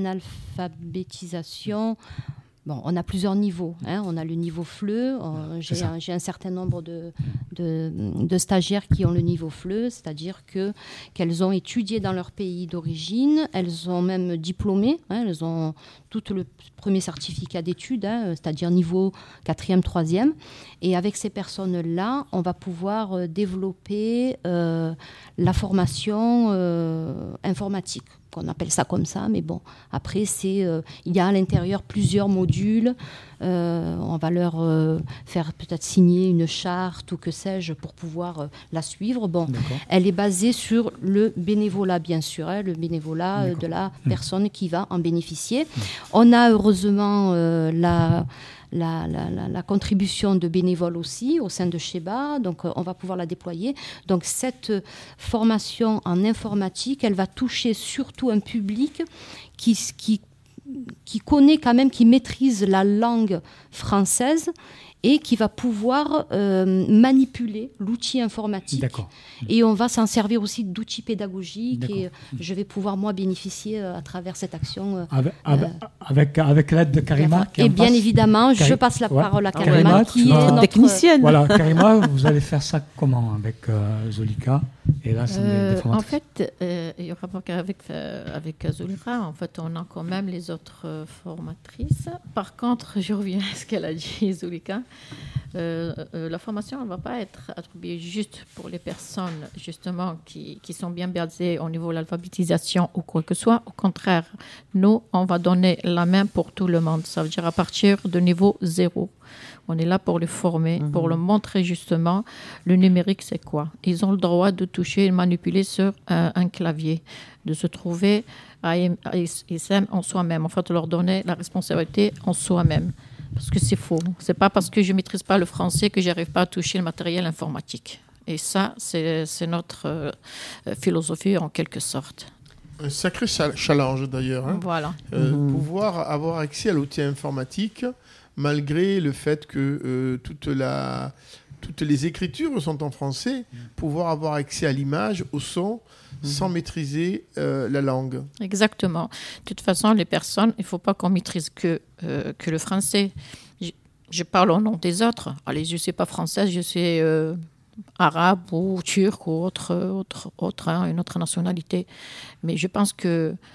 d'analphabétisation, bon, on a plusieurs niveaux. Hein. On a le niveau F L E. Euh, j'ai, ça. un, j'ai un certain nombre de, de, de stagiaires qui ont le niveau F L E, c'est-à-dire que, qu'elles ont étudié dans leur pays d'origine, elles ont même diplômé, hein, elles ont tout le premier certificat d'études, hein, c'est-à-dire niveau quatrième, troisième. Et avec ces personnes-là, on va pouvoir euh, développer euh, la formation euh, informatique, qu'on appelle ça comme ça, mais bon, après, c'est, euh, il y a à l'intérieur plusieurs modules. Euh, on va leur euh, faire peut-être signer une charte ou que sais-je pour pouvoir euh, la suivre. Bon, D'accord. elle est basée sur le bénévolat, bien sûr, hein, le bénévolat euh, D'accord. de la personne qui va en bénéficier. On a heureusement euh, la... La, la, la, la contribution de bénévoles aussi au sein de Sheba, donc euh, on va pouvoir la déployer. Donc cette euh, formation en informatique, elle va toucher surtout un public qui, qui, qui connaît quand même, qui maîtrise la langue française et qui va pouvoir euh, manipuler l'outil informatique. D'accord. Et on va s'en servir aussi d'outils pédagogiques D'accord. et euh, je vais pouvoir moi bénéficier euh, à travers cette action. euh, Avec, avec, avec, avec l'aide de Karima. qui est et en bien face. évidemment, je Cari- passe la Ouais. parole à Karima, Karima, tu qui est vas- notre Technicienne. Voilà, Karima, vous allez faire ça comment avec euh, Zolika et l'Assemblée Euh, des en formatrices? fait, euh, il y aura pas qu'avec euh, avec Zulika, en fait, on a quand même les autres euh, formatrices. Par contre, je reviens à ce qu'elle a dit, Zulika. Euh, euh, la formation ne va pas être attribuée juste pour les personnes justement qui, qui sont bien basées au niveau de l'alphabétisation ou quoi que ce soit. Au contraire, nous, on va donner la main pour tout le monde. Ça veut dire à partir de niveau zéro. On est là pour les former, Mhm. pour leur montrer justement le numérique, c'est quoi. Ils ont le droit de toucher et manipuler sur un, un clavier, de se trouver à I S M en soi-même. En fait, leur donner la responsabilité en soi-même. Parce que c'est faux. C'est pas parce que je maîtrise pas le français que j'arrive pas à toucher le matériel informatique. Et ça, c'est, c'est notre euh, philosophie en quelque sorte. Un sacré cha- challenge d'ailleurs. Hein. Voilà. Euh, Mhm. Pouvoir avoir accès à l'outil informatique malgré le fait que euh, toute la, toutes les écritures sont en français, pouvoir avoir accès à l'image, au son, sans maîtriser euh, la langue. Exactement. De toute façon, les personnes, il ne faut pas qu'on maîtrise que, euh, que le français. Je, je parle au nom des autres. Allez, je ne sais pas française, je sais euh, arabe ou turc ou autre, autre, autre hein, une autre nationalité. Mais je pense que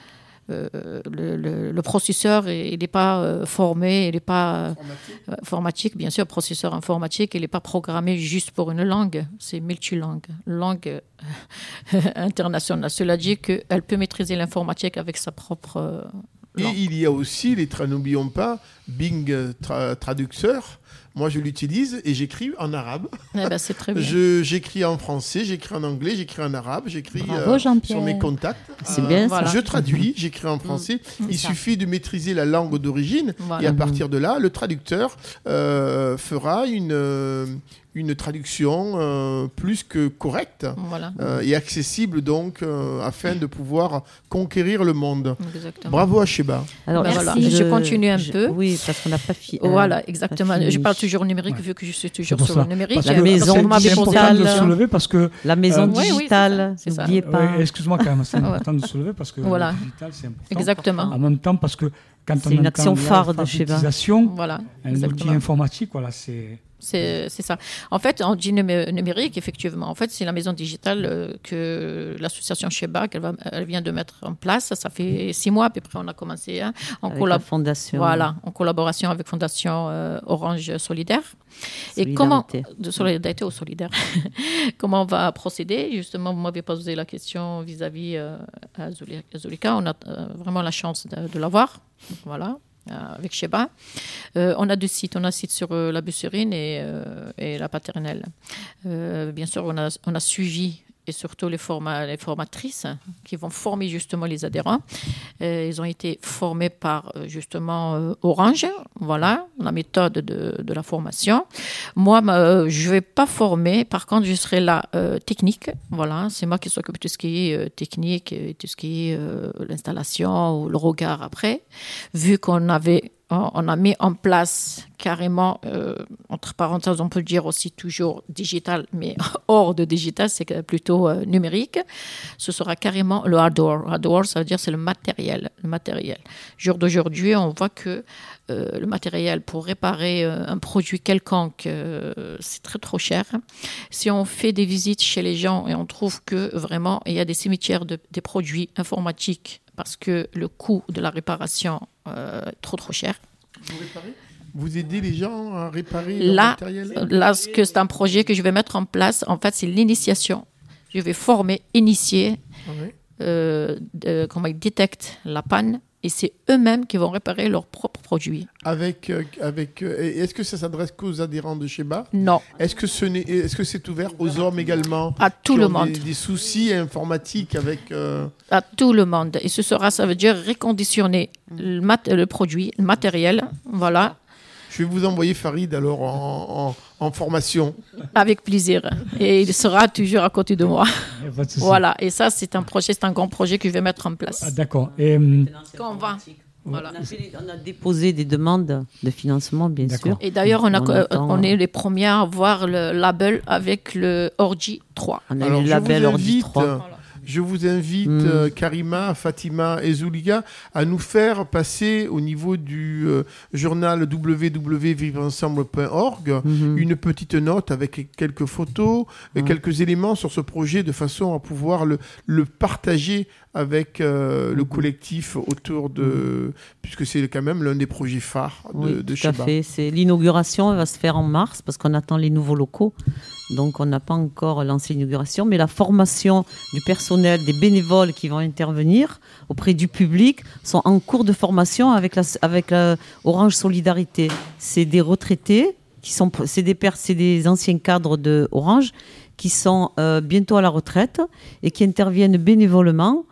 euh, le, le, le processeur, il n'est pas euh, formé, il n'est pas euh, informatique. informatique, bien sûr, processeur informatique, il n'est pas programmé juste pour une langue, c'est multilangue, langue euh, internationale. Cela dit qu'elle peut maîtriser l'informatique avec sa propre euh, langue. Et il y a aussi, les tra- n'oublions pas, Bing tra- Traducteur. Moi, je l'utilise et j'écris en arabe. Eh ben, c'est très bien. Je, j'écris en français, j'écris en anglais, j'écris en arabe, j'écris Bravo, euh, Jean-Pierre. sur mes contacts. C'est Euh, bien, voilà. ça. Je traduis, j'écris en français. Mmh. Il Ça. suffit de maîtriser la langue d'origine Voilà. et à partir de là, le traducteur euh, fera une, euh, une traduction euh, plus que correcte Voilà, euh, et accessible donc euh, afin de pouvoir conquérir le monde. exactement. Bravo à Sheba. Alors, Ben Merci. voilà. Je continue un peu. Oui, parce qu'on n'a pas fini. Voilà, exactement. fini. Je parle toujours numérique Ouais. vu que je suis toujours pour sur ça. le numérique. Parce La que maison c'est- Vous m'avez c'est posé important la de question. soulever parce que La maison Euh, oui, oui, c'est digitale, ça, c'est ça. n'oubliez pas. Ouais, excuse-moi quand même, c'est Ouais. important de soulever parce que Voilà. le digital c'est important. Exactement. En même temps parce que quand C'est on une entend action phare de Sheba. l'alphabétisation, Voilà, un outil exactement. informatique, voilà, c'est C'est c'est ça. En fait, on dit numé- numérique, effectivement. En fait, c'est la maison digitale euh, que l'association Sheba, qu'elle va, elle vient de mettre en place. Ça fait six mois à peu près, on a commencé. Hein, en, Avec collab- la fondation. voilà, en collaboration avec Fondation euh, Orange Solidaire. Et comment, Solidarité. de solidarité ou solidaire, comment on va procéder? Justement, vous m'avez posé la question vis-à-vis euh, à Zuli- à Zulika. On a euh, vraiment la chance de, de l'avoir. Voilà. euh, avec Sheba. Euh, on a deux sites. On a un site sur euh, la Busserine et, euh, et la Paternelle. Euh, bien sûr, on a, on a suivi et surtout les, forma- les formatrices qui vont former justement les adhérents. Euh, ils ont été formés par euh, justement euh, Orange, voilà, la méthode de, de la formation. Moi, euh, je ne vais pas former, par contre, je serai là euh, technique, voilà, c'est moi qui s'occupe de tout ce qui est euh, technique et tout ce qui est euh, l'installation ou le regard après, vu qu'on avait on a mis en place carrément, euh, entre parenthèses, on peut dire aussi toujours digital, mais hors de digital, c'est plutôt euh, numérique. Ce sera carrément le hardware. Hardware, ça veut dire c'est le matériel. Le matériel. Jour d'aujourd'hui, on voit que euh, le matériel pour réparer euh, un produit quelconque, euh, c'est très trop cher. Si on fait des visites chez les gens et on trouve que vraiment il y a des cimetières de, des produits informatiques parce que le coût de la réparation euh, est trop trop cher. Vous réparez ? Vous aidez les gens à réparer leur Là, matériel ? là, ce que c'est un projet que je vais mettre en place. En fait, c'est l'initiation. Je vais former, initier, Ouais. euh, de- comment ils détectent la panne, et c'est eux-mêmes qui vont réparer leurs propres produits. Avec, euh, avec, euh, et est-ce que ça s'adresse qu'aux adhérents de Sheba ? Non, Est-ce que, ce n'est, est-ce que c'est ouvert aux hommes également à tout qui le ont monde. Des, des soucis informatiques avec. euh, À tout le monde. Et ce sera, ça veut dire réconditionner le, mat- le produit, le matériel, voilà, Je vais vous envoyer Farid alors en, en, en formation. avec plaisir. Et il sera toujours à côté de moi. y a pas de souci. Voilà. Et ça, c'est un projet, c'est un grand projet que je vais mettre en Ah, place. d'accord. Et hum, Quand on va. Voilà. On a, fait les- on a déposé des demandes de financement, bien D'accord. sûr. Et d'ailleurs, on, a, On euh, attend. on est les premiers à avoir le label avec le Ordi trois. On a Alors, eu le je label vous Ordi invite, trois. euh, Je vous invite, Mm. euh, Karima, Fatima et Zulika, à nous faire passer au niveau du euh, journal w w w point vivre ensemble point org Mhm. une petite note avec quelques photos, et Mm. quelques éléments sur ce projet de façon à pouvoir le, le partager avec euh, le Mhm. collectif autour de... Puisque c'est quand même l'un des projets phares de, Oui, de tout à Sheba. fait. C'est l'inauguration, elle va se faire en mars parce qu'on attend les nouveaux locaux. Donc, on n'a pas encore lancé l'inauguration, mais la formation du personnel, des bénévoles qui vont intervenir auprès du public sont en cours de formation avec la, avec la Orange Solidarité. C'est des retraités qui sont, c'est des, pers- c'est des anciens cadres de Orange qui sont euh, bientôt à la retraite et qui interviennent bénévolement.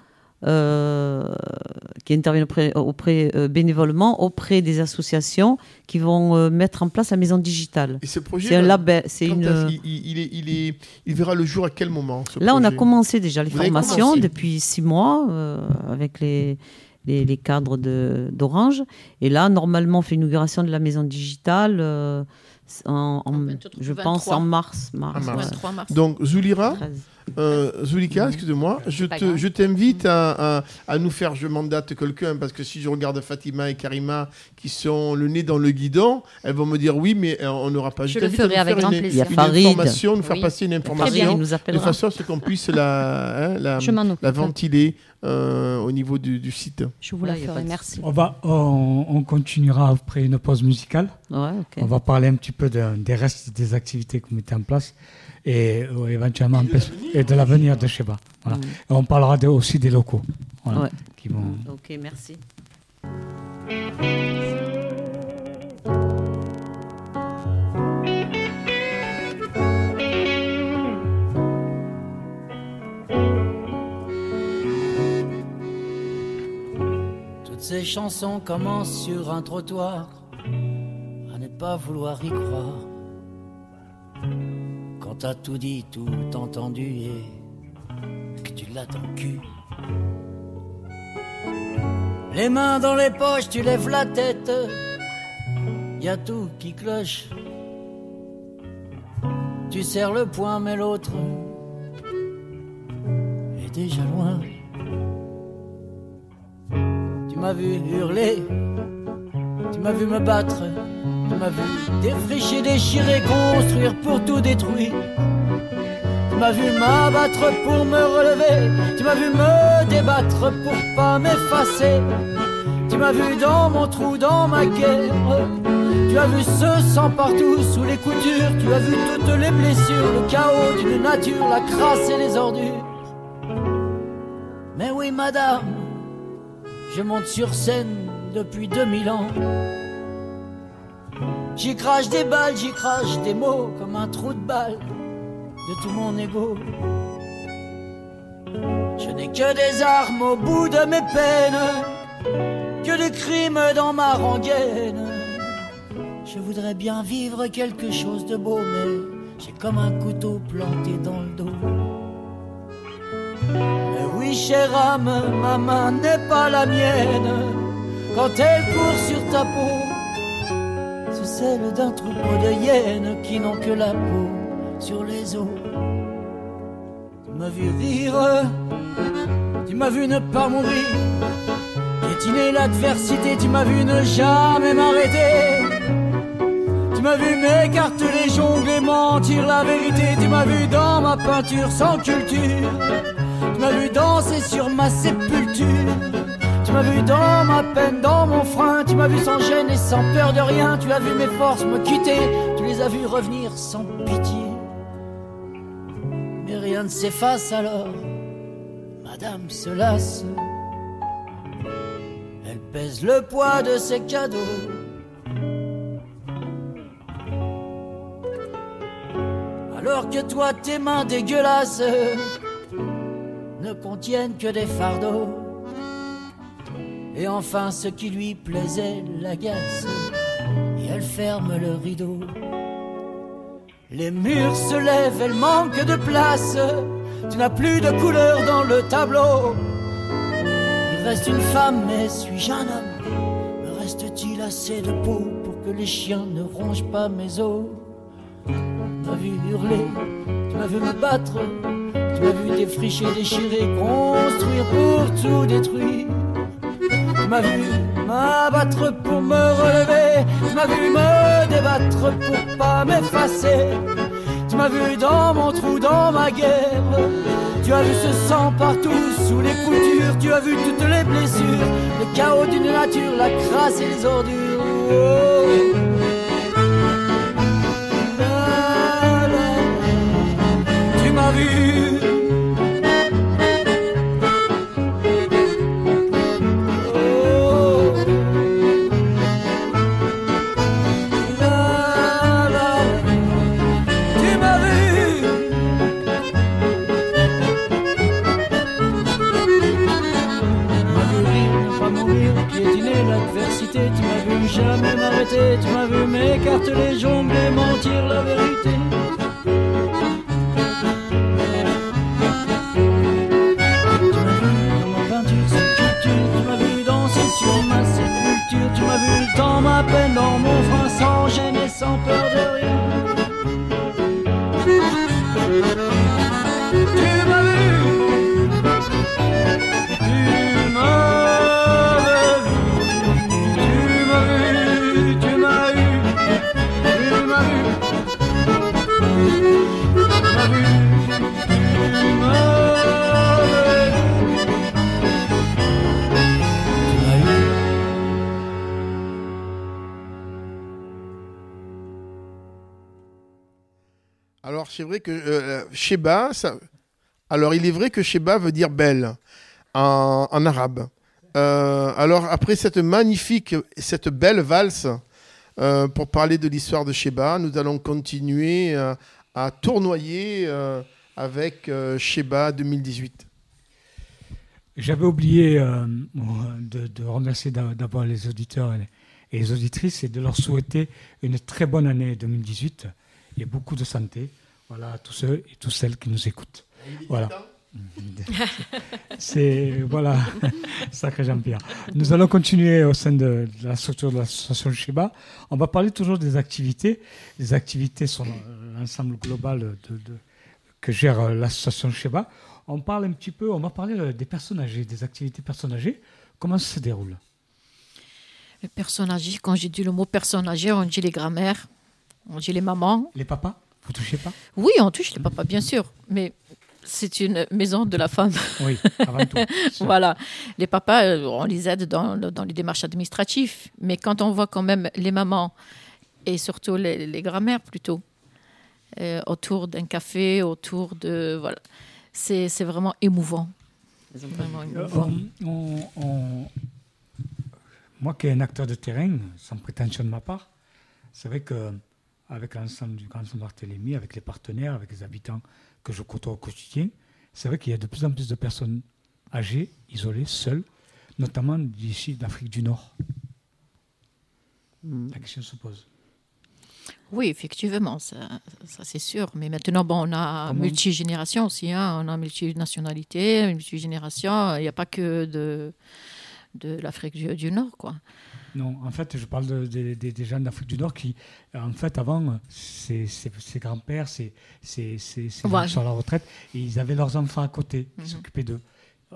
Euh, qui interviennent auprès, auprès, euh, bénévolement auprès des associations qui vont euh, mettre en place la maison digitale. Et ce projet, C'est un là, label, c'est quand une. est-ce qu'il- il, il est, il, est, il verra le jour à quel moment ce Là, on a projet commencé déjà les Vous avez formations commencé. depuis six mois euh, avec les, les, les cadres de, d'Orange. Et là, normalement, on fait l'inauguration de la maison digitale, euh, en, en- vingt-trois, je pense en mars. mars, En mars. ouais, vingt-trois mars. Donc, Zulira, treize. Euh, Zulika, excuse-moi, je, Pas te, grave. je t'invite à, à, à nous faire, je mandate quelqu'un, parce que si je regarde Fatima et Karima qui sont le nez dans le guidon, elles vont me dire oui, mais euh, on n'aura pas. Je t'invite le à ferai nous avec faire grand une, plaisir. Il y a une Farid. information, nous faire Oui. passer une Farid, information, il nous de appellera. façon à ce qu'on puisse la, hein, la, Je m'en occupe. la ventiler euh, au niveau du, du site. Je vous la Ouais, y a pas ferai, de merci. On, va, on, on continuera après une pause musicale. Ouais, ok. On va parler un petit peu de- des restes des activités que vous mettez en place et euh, éventuellement en pers- et de l'avenir de Sheba. Voilà. Mm. Et on parlera de- aussi des locaux voilà, Ouais. qui vont. Ok, merci. Toutes ces chansons commencent sur un trottoir, à ne pas vouloir y croire. Quand t'as tout dit, tout entendu et que tu l'as dans le cul. Les mains dans les poches, tu lèves la tête, y a tout qui cloche. Tu serres le poing mais l'autre est déjà loin. Tu m'as vu hurler, tu m'as vu me battre, tu m'as vu défricher, déchirer, construire pour tout détruire. Tu m'as vu m'abattre pour me relever, tu m'as vu me débattre pour pas m'effacer. Tu m'as vu dans mon trou, dans ma guerre, tu as vu ce sang partout sous les coutures, tu as vu toutes les blessures, le chaos d'une nature, la crasse et les ordures. Mais oui madame, je monte sur scène depuis deux mille ans. J'y crache des balles, j'y crache des mots comme un trou de balle de tout mon ego. Je n'ai que des armes au bout de mes peines, que des crimes dans ma rengaine. Je voudrais bien vivre quelque chose de beau, mais j'ai comme un couteau planté dans le dos. Mais oui, chère âme, ma main n'est pas la mienne. Quand elle court sur ta peau, c'est celle d'un troupeau de hyènes qui n'ont que la peau sur les os. Tu m'as vu rire, tu m'as vu ne pas mourir, piétiner l'adversité, tu m'as vu ne jamais m'arrêter. Tu m'as vu m'écarteler, jongler, mentir la vérité. Tu m'as vu dans ma peinture sans culture, tu m'as vu danser sur ma sépulture. Tu m'as vu dans ma peine, dans mon frein. Tu m'as vu sans gêne et sans peur de rien. Tu as vu mes forces me quitter, tu les as vues revenir sans pitié. Mais rien ne s'efface alors, madame se lasse. Elle pèse le poids de ses cadeaux. Alors que toi tes mains dégueulasses ne contiennent que des fardeaux. Et enfin ce qui lui plaisait l'agace, et elle ferme le rideau. Les murs se lèvent, elle manque de place, tu n'as plus de couleur dans le tableau. Il reste une femme, mais suis-je un homme? Me reste-t-il assez de peau pour que les chiens ne rongent pas mes os? Tu m'as vu hurler, tu m'as vu me battre, tu m'as vu défricher, déchirer, construire pour tout détruire. Tu m'as vu m'abattre pour me relever, tu m'as vu me débattre pour pas m'effacer. Tu m'as vu dans mon trou, dans ma guerre, tu as vu ce sang partout sous les coutures. Tu as vu toutes les blessures, le chaos d'une nature, la crasse et les ordures. Oh. Tu m'as vu, oh. La, la. Tu m'as vu, tu m'as vu rire, ne pas mourir, piétiner l'adversité. Tu m'as vu jamais m'arrêter, tu m'as vu m'écarteler, jongler, mentir la vérité. Tu m'as vu dans ma peine, dans mon frein, sans gêne et sans peur de rien. Tu m'as vu, tu m'as vu, tu m'as vu, tu m'as eu, tu m'as vu. Alors, c'est vrai que euh, Sheba, ça... alors il est vrai que Sheba veut dire belle en, en arabe. Euh, alors, après cette magnifique, cette belle valse, euh, pour parler de l'histoire de Sheba, nous allons continuer euh, à tournoyer euh, avec euh, Sheba deux mille dix-huit. J'avais oublié euh, de, de remercier d'abord les auditeurs et les, et les auditrices et de leur souhaiter une très bonne année deux mille dix-huit et beaucoup de santé. Voilà, à tous ceux et toutes celles qui nous écoutent. Voilà. C'est voilà, sacré Jean-Pierre. Nous allons continuer au sein de, de la structure de l'association Sheba. On va parler toujours des activités. Les activités sont l'ensemble global de, de, que gère l'association Sheba. On parle un petit peu, on va parler des personnes âgées, des activités personnes âgées. Comment ça se déroule? Les personnes âgées, quand j'ai dit le mot personnes âgées, on dit les grand-mères, on dit les mamans. Les papas, vous touchez pas? Oui, on touche les papas, bien sûr, mais c'est une maison de la femme. Oui, avant tout. Voilà, les papas, on les aide dans, dans les démarches administratives, mais quand on voit quand même les mamans et surtout les, les grand-mères plutôt euh, autour d'un café, autour de voilà. C'est, c'est vraiment émouvant. C'est vraiment émouvant. Euh, on, on, on... Moi qui est un acteur de terrain, sans prétention de ma part, c'est vrai qu'avec l'ensemble du Grand Saint-Barthélemy, avec les partenaires, avec les habitants que je côtoie au quotidien, c'est vrai qu'il y a de plus en plus de personnes âgées, isolées, seules, notamment d'ici d'Afrique du Nord. Mmh. La question se pose. Oui, effectivement, ça, ça c'est sûr. Mais maintenant, bon, on a Comment multigénération aussi. Hein, on a multinationalité, multigénération. Il n'y a pas que de, de l'Afrique du, du Nord, quoi. Non, en fait, je parle de, de, de, des gens d'Afrique du Nord qui, en fait, avant, ses grands-pères, ses voilà. sur la retraite, et ils avaient leurs enfants à côté, qui mm-hmm. s'occupaient d'eux. Euh,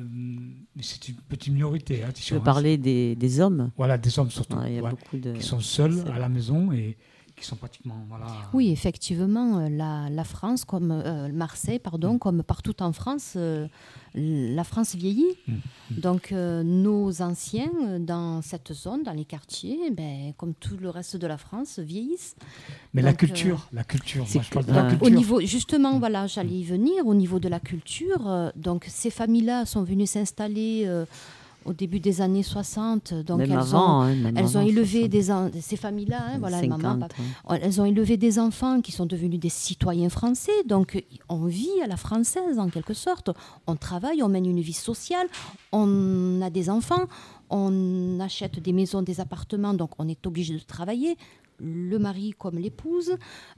c'est une petite minorité. Hein, tu veux parler des, des hommes? Voilà, des hommes surtout, ouais, y a ouais, beaucoup de... qui sont seuls à la maison et qui sont pratiquement... Voilà... Oui, effectivement, la, la France, comme euh, Marseille, pardon, mmh. comme partout en France, euh, la France vieillit. Mmh. Donc, euh, nos anciens, dans cette zone, dans les quartiers, ben, comme tout le reste de la France, vieillissent. Mais Donc, la culture, euh, la culture, moi, je parle de donc, la culture. Au niveau, justement, mmh. voilà, j'allais y venir, au niveau de la culture, euh, donc ces familles-là sont venues s'installer... Euh, au début des années soixante, donc même elles avant, ont, hein, elles ont élevé soixante. des en, ces familles-là, hein, voilà, cinquante, maman, hein. elles ont élevé des enfants qui sont devenus des citoyens français, donc on vit à la française en quelque sorte, on travaille, on mène une vie sociale, on a des enfants, on achète des maisons, des appartements, donc on est obligé de travailler, le mari comme l'épouse,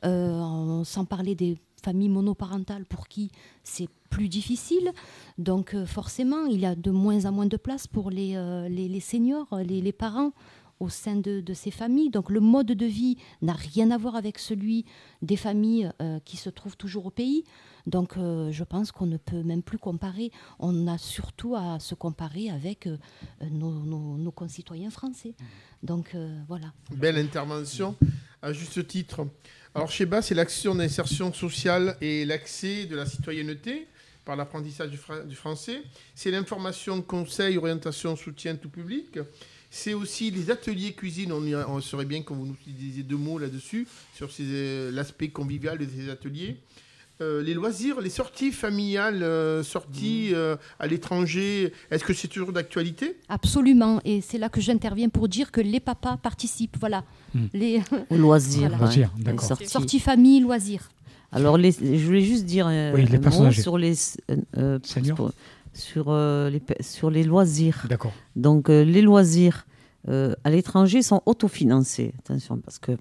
euh, sans parler des familles monoparentales pour qui c'est plus difficile. Donc euh, forcément, il y a de moins en moins de place pour les, euh, les, les seniors, les, les parents au sein de, de ces familles. Donc le mode de vie n'a rien à voir avec celui des familles euh, qui se trouvent toujours au pays. Donc euh, je pense qu'on ne peut même plus comparer. On a surtout à se comparer avec euh, nos, nos, nos concitoyens français. Donc euh, voilà. Belle intervention, à juste titre. Alors Sheba, c'est l'action d'insertion sociale et l'accès de la citoyenneté par l'apprentissage du, fra- du français. C'est l'information, conseil, orientation, soutien tout public. C'est aussi les ateliers cuisine. On, ira, on serait bien que vous nous disiez deux mots là-dessus, sur ces, euh, l'aspect convivial de ces ateliers. Euh, les loisirs, les sorties familiales, euh, sorties euh, à l'étranger, est-ce que c'est toujours d'actualité? Absolument, et c'est là que j'interviens pour dire que les papas participent, voilà. Mmh. Les loisirs, voilà. Loisirs, d'accord. Sorties sortie famille, loisirs. Alors, les, je voulais juste dire euh, oui, les un mot sur les, euh, sur, sur, euh, les, sur les loisirs. D'accord. Donc, euh, les loisirs euh, à l'étranger sont autofinancés. Attention, parce que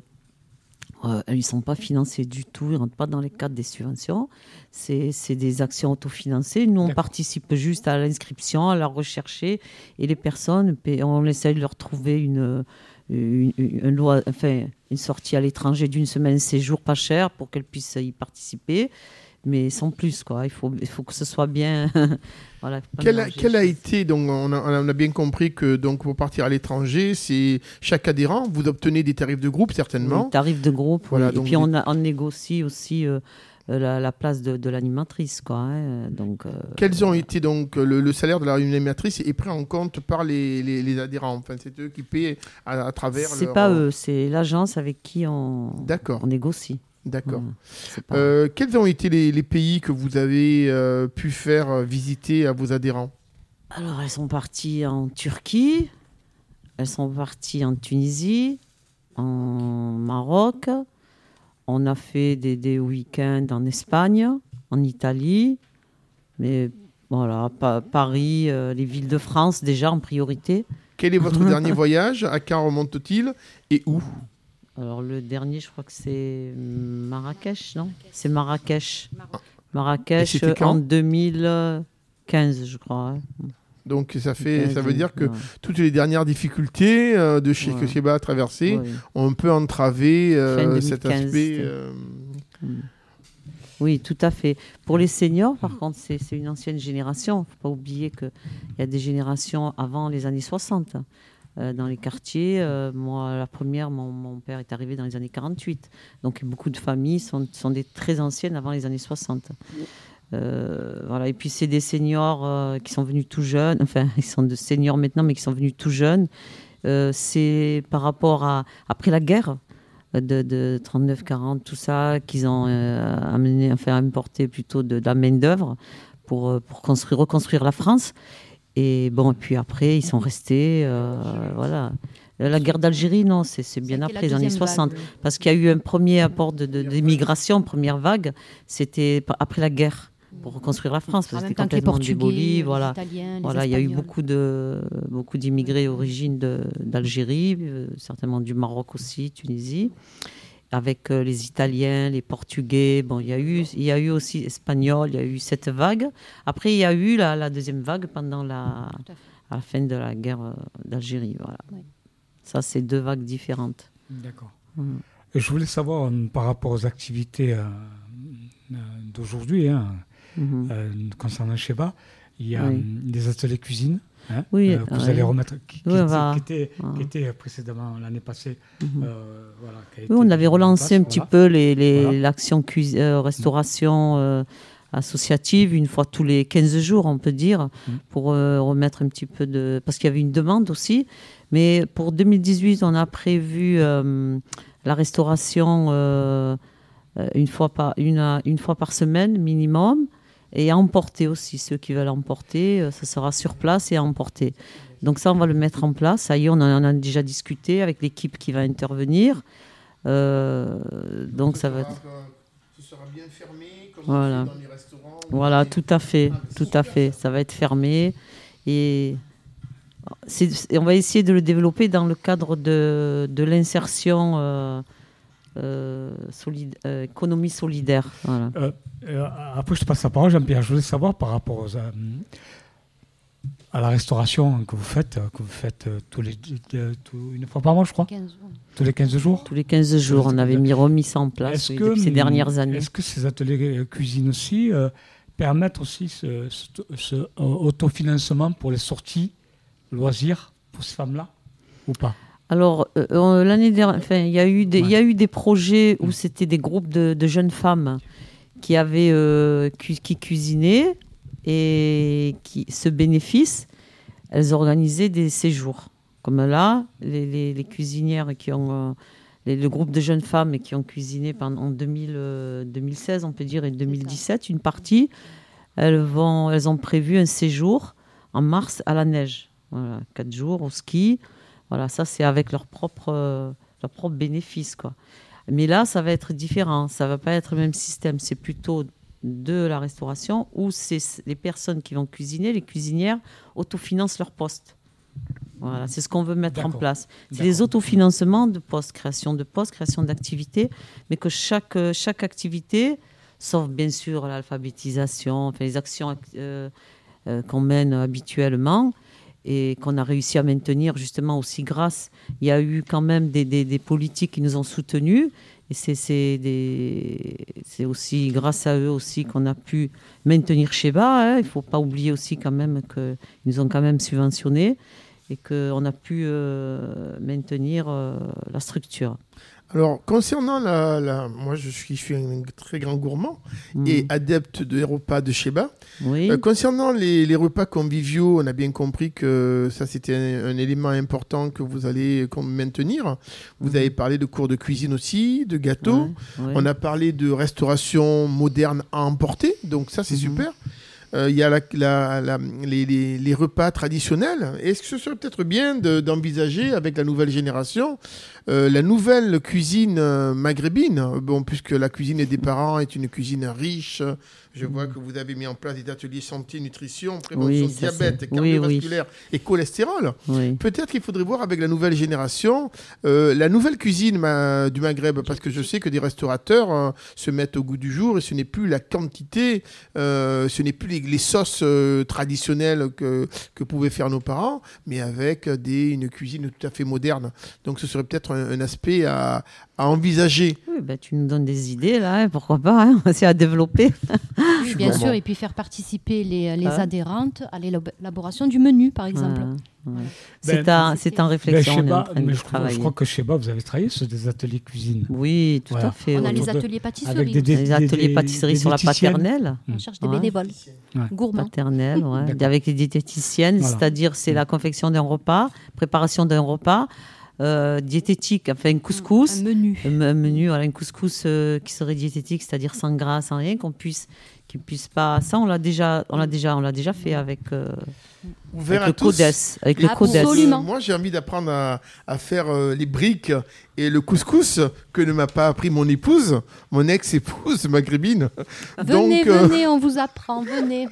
euh, ils ne sont pas financés du tout, ils ne rentrent pas dans les cadres des subventions. C'est, c'est des actions autofinancées. Nous, on D'accord. participe juste à l'inscription, à la rechercher, et les personnes, on essaie de leur trouver une... Une, une, loi, enfin, une sortie à l'étranger d'une semaine, séjour pas cher pour qu'elles puissent y participer, mais sans plus, quoi. Il faut, il faut que ce soit bien. Voilà, quel a, quel a été, donc on a, on a bien compris que donc pour partir à l'étranger, c'est chaque adhérent, vous obtenez des tarifs de groupe certainement. Des tarifs de groupe, voilà, oui. Donc et puis des... on, a, on négocie aussi. Euh, La, la place de, de l'animatrice, quoi. Hein. Donc, euh, quels ont été donc le, le salaire de l'animatrice est pris en compte par les, les, les adhérents. Enfin, c'est eux qui paient à, à travers. C'est leur... pas eux, c'est l'agence avec qui on, on négocie. D'accord. Mmh, pas... euh, quels ont été les, les pays que vous avez euh, pu faire visiter à vos adhérents? Alors, elles sont parties en Turquie, elles sont parties en Tunisie, en Maroc. On a fait des, des week-ends en Espagne, en Italie. Mais voilà, pa- Paris, euh, les villes de France déjà en priorité. Quel est votre dernier voyage? À quand remonte-t-il et où? Alors le dernier, je crois que c'est Marrakech, non? C'est Marrakech. Marrakech en deux mille quinze, je crois. Hein. Donc ça, fait, ça veut dire que ouais. toutes les dernières difficultés euh, de chez, ouais. que Sheba a traversées ouais. ont un peu entravé euh, cet aspect... Euh... Oui, tout à fait. Pour les seniors, par contre, c'est, c'est une ancienne génération. Il ne faut pas oublier qu'il y a des générations avant les années soixante. Euh, dans les quartiers, euh, moi, la première, mon, mon père est arrivé dans les années quarante-huit. Donc beaucoup de familles sont, sont des très anciennes avant les années soixante. Euh, voilà. Et puis c'est des seniors euh, qui sont venus tout jeunes, enfin ils sont de seniors maintenant mais qui sont venus tout jeunes. Euh, c'est par rapport à après la guerre de, de trente-neuf quarante, tout ça, qu'ils ont euh, amené, enfin importé plutôt de, de la main d'œuvre pour pour construire, reconstruire la France. Et bon, et puis après ils sont restés, euh, voilà. La guerre d'Algérie, non, c'est, c'est bien après, les années soixante. Vague. Parce qu'il y a eu un premier apport de, de, d'immigration, première vague, c'était après la guerre. Pour reconstruire la France, parce que c'était complètement démoli. Voilà, voilà, il y a eu beaucoup de beaucoup d'immigrés origine de, d'Algérie, euh, certainement du Maroc aussi, Tunisie, avec euh, les Italiens, les Portugais. Bon, il y a eu, il y a eu aussi Espagnols. Il y a eu cette vague. Après, il y a eu la, la deuxième vague pendant la à la fin de la guerre euh, d'Algérie. Voilà. Oui. Ça, c'est deux vagues différentes. D'accord. Mmh. Je voulais savoir euh, par rapport aux activités euh, d'aujourd'hui. Hein. Mmh. Euh, concernant Sheba, il y a oui. um, des ateliers cuisine hein, oui, euh, que vous oui. allez remettre, qui, qui, oui, qui, étaient, ah. qui étaient précédemment l'année passée. Mmh. Euh, voilà, oui, on avait relancé place, un petit voilà. peu les, les, voilà. l'action cuis- euh, restauration euh, associative une fois tous les quinze jours, on peut dire, mmh. pour euh, remettre un petit peu de... Parce qu'il y avait une demande aussi. Mais pour deux mille dix-huit, on a prévu euh, la restauration euh, une, fois par, une, une fois par semaine minimum. Et à emporter aussi, ceux qui veulent emporter, ça sera sur place et à emporter. Donc ça, on va le mettre en place. Ça y est, on en a déjà discuté avec l'équipe qui va intervenir. Euh, donc ça, ça va être... Ce sera bien fermé, comme voilà. dans les restaurants. Voilà, tout à fait, tout à fait. Ça va être fermé. Et, c'est, et on va essayer de le développer dans le cadre de, de l'insertion... Euh, Euh, solide, euh, économie solidaire. Voilà. Euh, euh, après, je te passe la parole, Jean-Pierre. Je voulais savoir par rapport aux, euh, à la restauration que vous faites, que vous faites euh, tous les, euh, tout, une fois par mois, je crois. quinze jours. Tous les quinze jours. Tous les quinze jours, on avait mis, remis ça en place oui, que, depuis ces dernières années. Est-ce que ces ateliers cuisine aussi euh, permettent aussi ce, ce, ce euh, autofinancement pour les sorties loisirs pour ces femmes-là ou pas? Alors, euh, l'année dernière, enfin, il y a eu des, ouais. il y a eu des projets où c'était des groupes de, de jeunes femmes qui avaient, euh, cu- qui cuisinaient et qui, ce bénéfice, elles organisaient des séjours. Comme là, les, les, les cuisinières qui ont, euh, les, le groupe de jeunes femmes qui ont cuisiné pendant en deux mille, euh, deux mille seize, on peut dire, et deux mille dix-sept, une partie, elles vont, elles ont prévu un séjour en mars à la neige. Voilà, quatre jours au ski. Voilà, ça, c'est avec leur propre, euh, leur propre bénéfice, quoi. Mais là, ça va être différent. Ça ne va pas être le même système. C'est plutôt de la restauration où c'est les personnes qui vont cuisiner, les cuisinières, autofinancent leur poste. Voilà, c'est ce qu'on veut mettre D'accord. en place. C'est D'accord. les autofinancements de postes, création de postes, création d'activités, mais que chaque, chaque activité, sauf bien sûr l'alphabétisation, enfin, les actions euh, euh, qu'on mène habituellement, et qu'on a réussi à maintenir justement aussi grâce, il y a eu quand même des, des, des politiques qui nous ont soutenus et c'est, c'est, des, c'est aussi grâce à eux aussi qu'on a pu maintenir Sheba, hein. Il ne faut pas oublier aussi quand même qu'ils nous ont quand même subventionnés et qu'on a pu euh, maintenir euh, la structure. Alors, concernant la, la... Moi, je suis, je suis un très grand gourmand Mmh. et adepte des repas de Sheba. Oui. Euh, concernant les, les repas conviviaux, on a bien compris que ça, c'était un, un élément important que vous allez qu'on- maintenir. Vous Mmh. avez parlé de cours de cuisine aussi, de gâteaux. Ouais, ouais. On a parlé de restauration moderne à emporter, donc ça, c'est Mhm. super. Euh, Il y a la- la- la- les, les- les repas traditionnels. Est-ce que ce serait peut-être bien de- d'envisager avec la nouvelle génération euh, la nouvelle cuisine euh, maghrébine, bon, puisque la cuisine des parents est une cuisine riche. Je vois que vous avez mis en place des ateliers santé, nutrition, prévention Oui, de ça, diabète, c'est- oui, oui. cardiovasculaire et cholestérol. Oui. Peut-être qu'il faudrait voir avec la nouvelle génération euh, la nouvelle cuisine ma- du Maghreb, parce que je sais que des restaurateurs euh, se mettent au goût du jour et ce n'est plus la quantité, euh, ce n'est plus les, les sauces euh, traditionnelles que, que pouvaient faire nos parents, mais avec des, une cuisine tout à fait moderne. Donc ce serait peut-être un, un aspect à, à envisager. Oui, ben, tu nous donnes des idées, là, hein, pourquoi pas, hein, c'est à développer. Oui, bien Bon, sûr, bon. et puis faire participer les, les Ah. adhérentes à l'élaboration du menu, par exemple. Voilà, ouais. Ben, C'est un- c'est en Ben, réflexion, on est en Sheba, train mais de je, crois, je travailler. crois que chez Sheba, vous avez travaillé sur des ateliers cuisine. Oui, tout Voilà. à fait. On a oui. les Autour de- ateliers pâtisserie. avec des, des- Les des- ateliers des- pâtisserie des sur la diététiciennes. paternelle. On cherche des Ouais. bénévoles, Ouais. gourmands. Paternelle, ouais. D'accord. Avec les diététiciennes, Voilà. c'est-à-dire c'est la confection d'un repas, préparation d'un repas, euh, diététique, enfin un couscous, Un menu. un, un menu, voilà, un couscous euh, qui serait diététique, c'est-à-dire sans gras, sans rien, qu'on puisse, qu'ils puissent pas. Ça, on l'a déjà, on l'a déjà, on l'a déjà fait avec, euh, Ouvert avec à le tous. CODES, avec le Absolument. CODES. Absolument. Moi, j'ai envie d'apprendre à, à faire euh, les briques et le couscous que ne m'a pas appris mon épouse, mon ex-épouse maghrébine. Venez, Donc, euh, venez, on vous apprend, venez.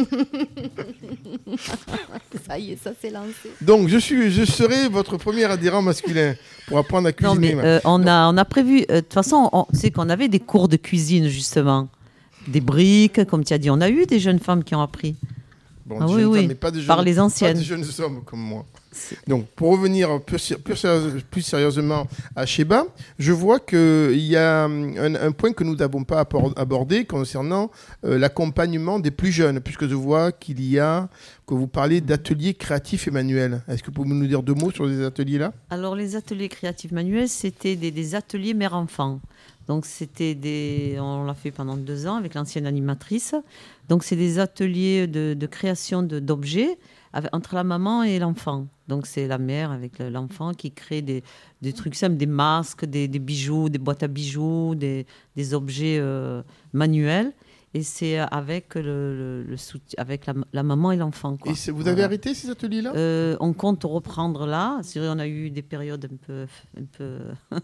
Ça y est, ça s'est lancé. donc je, suis, je serai votre premier adhérent masculin pour apprendre à Non, cuisiner. mais euh, on, a, on a prévu. euh, De toute façon, on- c'est qu'on avait des cours de cuisine, justement. Des briques, comme tu as dit. On a eu des jeunes femmes qui ont appris. Bon, ah des oui, jeunes oui. femmes, mais pas de jeunes, Par les pas anciennes. de jeunes hommes comme moi. Donc, pour revenir plus, plus, sérieuse- plus sérieusement à Sheba, je vois qu'il y a un, un point que nous n'avons pas appor- abordé concernant euh, l'accompagnement des plus jeunes, puisque je vois qu'il y a, que vous parlez d'ateliers créatifs et manuels. Est-ce que vous pouvez nous dire deux mots sur ces ateliers-là? Alors, les ateliers créatifs manuels, c'était des, des ateliers mère-enfant. Donc, c'était des. On l'a fait pendant deux ans avec l'ancienne animatrice. Donc, c'est des ateliers de, de création de- d'objets avec- entre la maman et l'enfant. Donc, c'est la mère avec le- l'enfant qui crée des, des trucs simples, des masques, des, des bijoux, des boîtes à bijoux, des, des objets euh, manuels. Et c'est avec, le, le- le soutien, avec la, la maman et l'enfant, quoi. Et c'est- vous avez Voilà. arrêté ces ateliers-là? Euh, on compte reprendre là. C'est vrai, on a eu des périodes un peu, un peu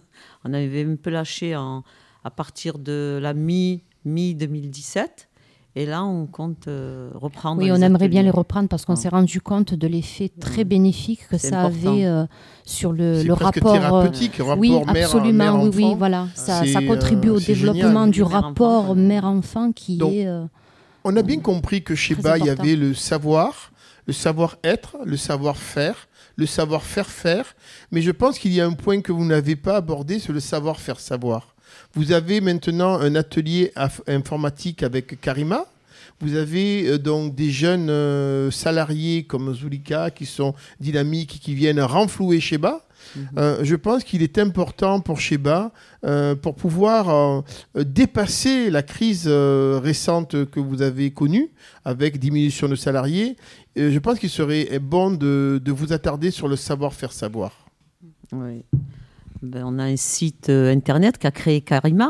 on avait un peu lâché en, à partir de la mi mi deux mille dix-sept. Et là, on compte euh, reprendre. Oui, les on aimerait bien ateliers. les reprendre parce qu'on Ah. s'est rendu compte de l'effet très bénéfique que C'est ça important. avait euh, sur le, C'est le presque rapport. euh, thérapeutique, rapport oui, mère- absolument, oui, mère-enfant. oui, voilà. Ça, C'est, ça contribue euh, au c'est développement génial. du Mère-enfant, rapport ouais. mère-enfant qui Donc, est. euh, On a bien compris que chez Très Bas, il y important. avait le savoir, le savoir-être, le savoir-faire, le savoir-faire-faire. Mais je pense qu'il y a un point que vous n'avez pas abordé, c'est le savoir-faire savoir. Vous avez maintenant un atelier af- informatique avec Karima. Vous avez euh, donc des jeunes euh, salariés comme Zulika qui sont dynamiques, qui viennent renflouer Sheba. Euh, je pense qu'il est important pour Sheba, euh, pour pouvoir euh, euh, dépasser la crise euh, récente que vous avez connue, avec diminution de salariés. Euh, je pense qu'il serait bon de, de vous attarder sur le savoir-faire savoir. Oui. Ben, on a un site euh, internet qu'a créé Karima.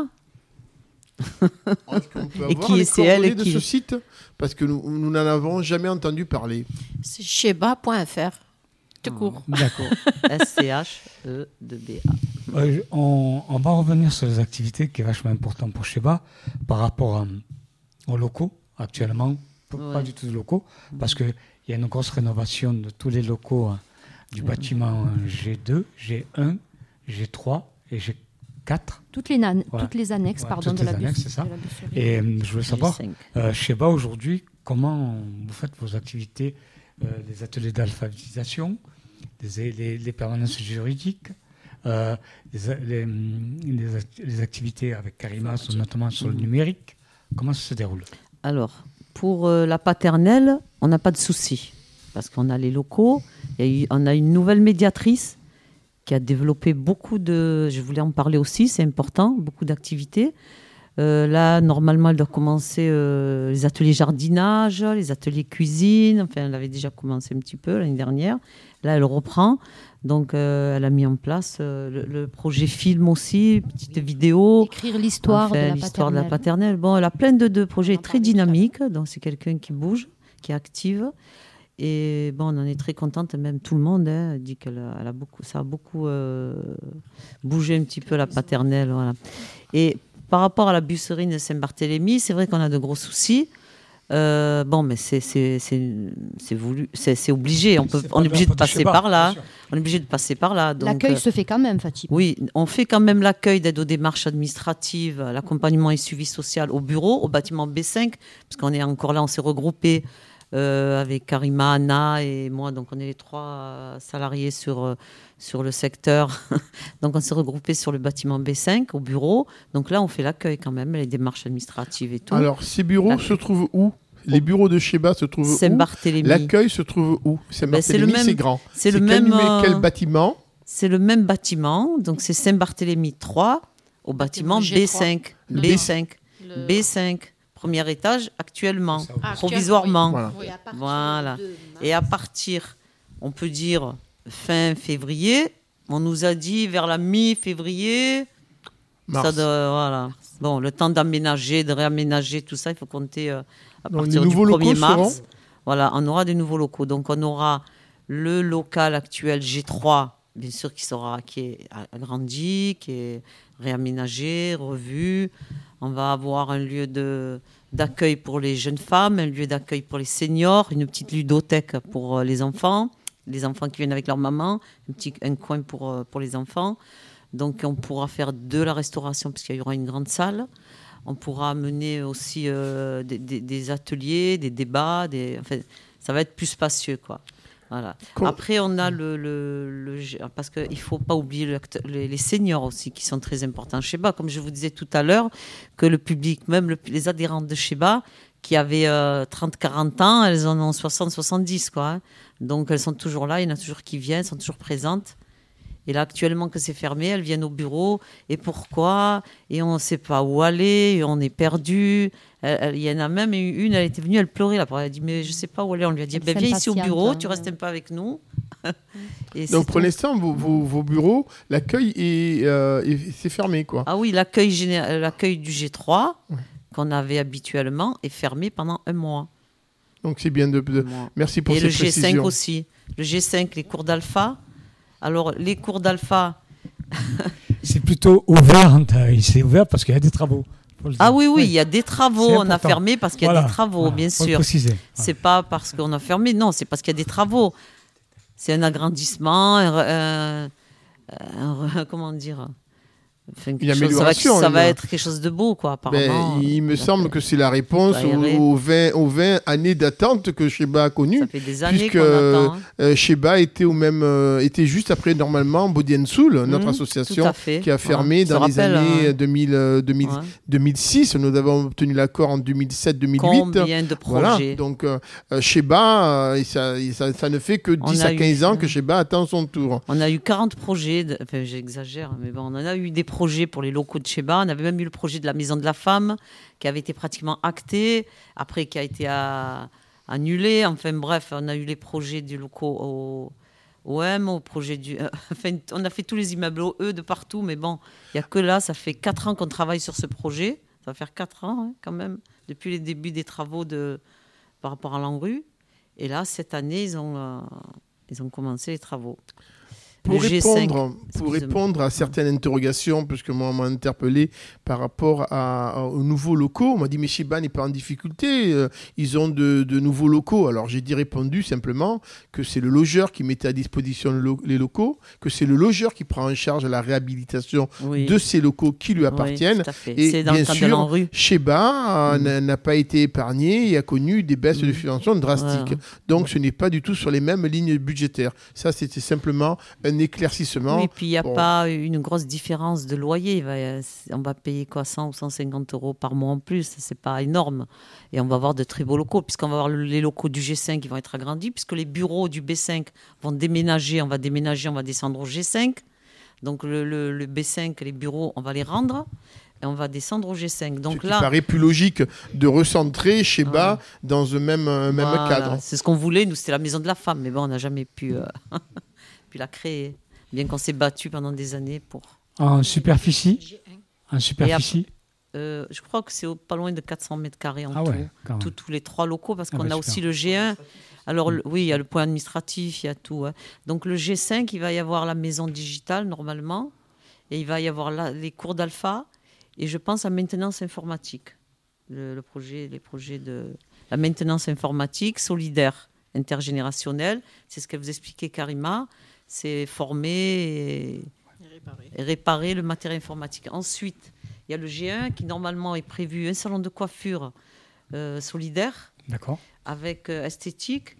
Est-ce qu'on peut Et avoir qui- les c'est elle coordonnées de qui- ce site? Parce que nous nous n'en avons jamais entendu parler. C'est sheba point f r. Tout Ah. court. D'accord. S C H E deux B A. Euh, on, on va revenir sur les activités qui est vachement important pour Sheba par rapport euh, aux locaux actuellement, p- pas Ouais. du tout de locaux, parce qu'il y a une grosse rénovation de tous les locaux hein, du bâtiment G deux, G un, G trois et G quatre. toutes, les nan- Voilà. toutes les annexes Ouais, pardon, toutes de, les la annexes, bus- c'est ça. de la busserie. Et euh, je voulais savoir, G cinq. euh, Sheba aujourd'hui, comment vous faites vos activités, euh, des ateliers d'alphabétisation, des, les, les permanences juridiques, euh, les, les, les act- les activités avec Karima, sur- notamment sur le numérique. Comment ça se déroule? Alors, pour euh, la paternelle, on n'a pas de souci. Parce qu'on a les locaux. Il y a eu- on a une nouvelle médiatrice qui a développé beaucoup de... Je voulais en parler aussi, c'est important, beaucoup d'activités. Euh, là, normalement, elle doit commencer euh, les ateliers jardinage, les ateliers cuisine. Enfin, elle avait déjà commencé un petit peu l'année dernière. Là, elle reprend. Donc, euh, elle a mis en place euh, le, le projet film aussi, petite vidéo. Écrire l'histoire, enfin, de, la l'histoire de la paternelle. paternelle. Bon, elle a plein de, de projets très dynamiques. Donc, c'est quelqu'un qui bouge, qui est active. Et bon, on en est très contente. Même tout le monde hein, dit qu'elle a, elle a beaucoup, ça a beaucoup euh, bougé un petit peu la paternelle. Voilà. Et par rapport à la Busserine de Saint-Barthélemy, c'est vrai qu'on a de gros soucis. Euh, bon, mais c'est, c'est, c'est, c'est voulu, c'est, c'est obligé. On, peut, on est obligé de passer par là. On est obligé de passer par là. Donc, L'accueil euh, se fait quand même, Fatima. Oui, on fait quand même l'accueil d'aide aux démarches administratives, l'accompagnement et suivi social au bureau, au bâtiment B cinq, parce qu'on est encore là, on s'est regroupés euh, avec Karima, Anna et moi. Donc, on est les trois euh, salariés sur, euh, sur le secteur. Donc, on s'est regroupés sur le bâtiment B cinq, au bureau. Donc là, on fait l'accueil quand même, les démarches administratives et tout. Alors, ces bureaux l'accueil. se trouvent où ? Les bureaux de Sheba se trouvent Saint-Barthélemy. où ? L'accueil se trouve où ? Saint-Barthélemy, ben c'est, le même, c'est grand. C'est, c'est le quel, même. Euh, quel bâtiment ? C'est le même bâtiment. Donc, c'est Saint-Barthélemy trois, au bâtiment B cinq. B cinq. Le... B cinq. Premier étage, actuellement. Ah, provisoirement. Voilà. Oui, voilà. Et à partir, on peut dire, fin février, on nous a dit vers la mi-février. Mars. Ça doit, voilà. Bon, le temps d'aménager, de réaménager, tout ça, il faut compter euh, à Donc, partir du premier mars. Seront... Voilà, on aura des nouveaux locaux. Donc, on aura le local actuel G trois, bien sûr, qui sera, qui est agrandi, qui est réaménagé, revu. On va avoir un lieu de, d'accueil pour les jeunes femmes, un lieu d'accueil pour les seniors, une petite ludothèque pour les enfants, les enfants qui viennent avec leur maman, un petit un coin pour, pour les enfants. Donc, on pourra faire de la restauration puisqu'il y aura une grande salle. On pourra mener aussi euh, des, des, des ateliers, des débats. Des... Enfin, ça va être plus spacieux, quoi. Voilà. Cool. Après, on a le... le, le parce qu'il ne faut pas oublier le, les, les seniors aussi, qui sont très importants. Sheba, comme je vous disais tout à l'heure, que le public, même le, les adhérentes de Sheba, qui avaient euh, trente à quarante ans, elles en ont soixante à soixante-dix, quoi. Hein. Donc, elles sont toujours là, il y en a toujours qui viennent, elles sont toujours présentes. Et là, actuellement que c'est fermé, elles viennent au bureau. Et pourquoi ? Et on ne sait pas où aller, et on est perdu. Il y en a même une, elle était venue, elle pleurait là. Elle a dit, mais je ne sais pas où aller. On lui a dit, ben, viens ici au bureau, tu restes un peu avec nous. Et donc pour tout. L'instant, vos, vos, vos bureaux, l'accueil est, euh, est, c'est fermé, quoi. Ah oui, l'accueil, géné... l'accueil du G trois, ouais. qu'on avait habituellement, est fermé pendant un mois. Donc c'est bien de... de... Merci pour et cette précision. Et le G cinq aussi. Le G cinq, les cours d'alpha. Alors, les cours d'alpha... c'est plutôt ouvert, c'est ouvert parce qu'il y a des travaux. Ah oui, oui, il y a des travaux. On a fermé parce qu'il y a voilà, des travaux, voilà, bien sûr. Préciser. C'est voilà. Pas parce qu'on a fermé, non, c'est parce qu'il y a des travaux. C'est un agrandissement, un, un, un, comment dire... Enfin, une amélioration. Chose, ça va, ça va être quelque chose de beau, quoi, apparemment. Ben, il me semble que c'est la réponse aux, aux, vingt, aux vingt années d'attente que Sheba a connues. Ça fait des années puisque, qu'on attend. Hein. Euh, Sheba était, au même, euh, était juste après, normalement, Body and Soul, notre mmh, association, qui a fermé ouais. dans les rappelle, années hein. deux mille, euh, deux mille, ouais. deux mille six. Nous avons obtenu l'accord en deux mille sept deux mille huit. Combien de projets voilà. Donc, euh, Sheba, euh, ça, ça, ça ne fait que dix à quinze eu, ans que Sheba attend son tour. On a eu quarante projets, de... enfin, j'exagère, mais bon, on en a eu des projets pour les locaux de Sheba. On avait même eu le projet de la Maison de la Femme qui avait été pratiquement acté, après qui a été à, annulé. Enfin bref, on a eu les projets du locaux au, au M, au projet du... Euh, enfin, on a fait tous les immeubles au E de partout, mais bon, il n'y a que là, ça fait quatre ans qu'on travaille sur ce projet. Ça va faire quatre ans hein, quand même, depuis les débuts des travaux de, par rapport à l'ANRU. Et là, cette année, ils ont, euh, ils ont commencé les travaux. Pour répondre, pour répondre à certaines interrogations, puisque moi, on m'a interpellé par rapport à, à, aux nouveaux locaux, on m'a dit, mais Sheba n'est pas en difficulté, euh, ils ont de, de nouveaux locaux. Alors, j'ai dit répondu simplement que c'est le logeur qui mettait à disposition le lo- les locaux, que c'est le logeur qui prend en charge la réhabilitation oui. de ces locaux qui lui appartiennent. Oui, et c'est dans bien le sûr, Sheba euh, mmh. n'a pas été épargné et a connu des baisses mmh. de subventions drastiques. Ouais. Donc, ce n'est pas du tout sur les mêmes lignes budgétaires. Ça, c'était simplement un éclaircissement. Oui, et puis il n'y a bon. pas une grosse différence de loyer. On va payer quoi, cent ou cent cinquante euros par mois en plus. Ce n'est pas énorme. Et on va avoir de très beaux locaux, puisqu'on va avoir les locaux du G cinq qui vont être agrandis, puisque les bureaux du B cinq vont déménager. On va déménager, on va descendre au G cinq. Donc le, le, le B cinq, les bureaux, on va les rendre et on va descendre au G cinq. Donc Ce là, qui paraît plus logique de recentrer Sheba ah, dans un même, un même voilà, cadre. c'est ce qu'on voulait. Nous, c'était la maison de la femme, mais bon, on n'a jamais pu, euh, pu la créer. Bien qu'on s'est battu pendant des années pour. En superficie, en superficie. Euh, je crois que c'est au, pas loin de quatre cents mètres carrés en ah tout, ouais, quand même. tout, tous les trois locaux, parce Ah qu'on ouais, a super. aussi le G un. Alors le, oui, il y a le point administratif, il y a tout. Hein. Donc le G cinq, il va y avoir la maison digitale normalement, et il va y avoir la, les cours d'alpha, et je pense à maintenance informatique. Le, le projet, les projets de la maintenance informatique solidaire, intergénérationnelle, c'est ce qu'elle vous expliquait Karima, c'est former et, Et réparer. et réparer le matériel informatique. Ensuite, il y a le G un qui normalement est prévu un salon de coiffure euh, solidaire. D'accord. Avec euh, esthétique.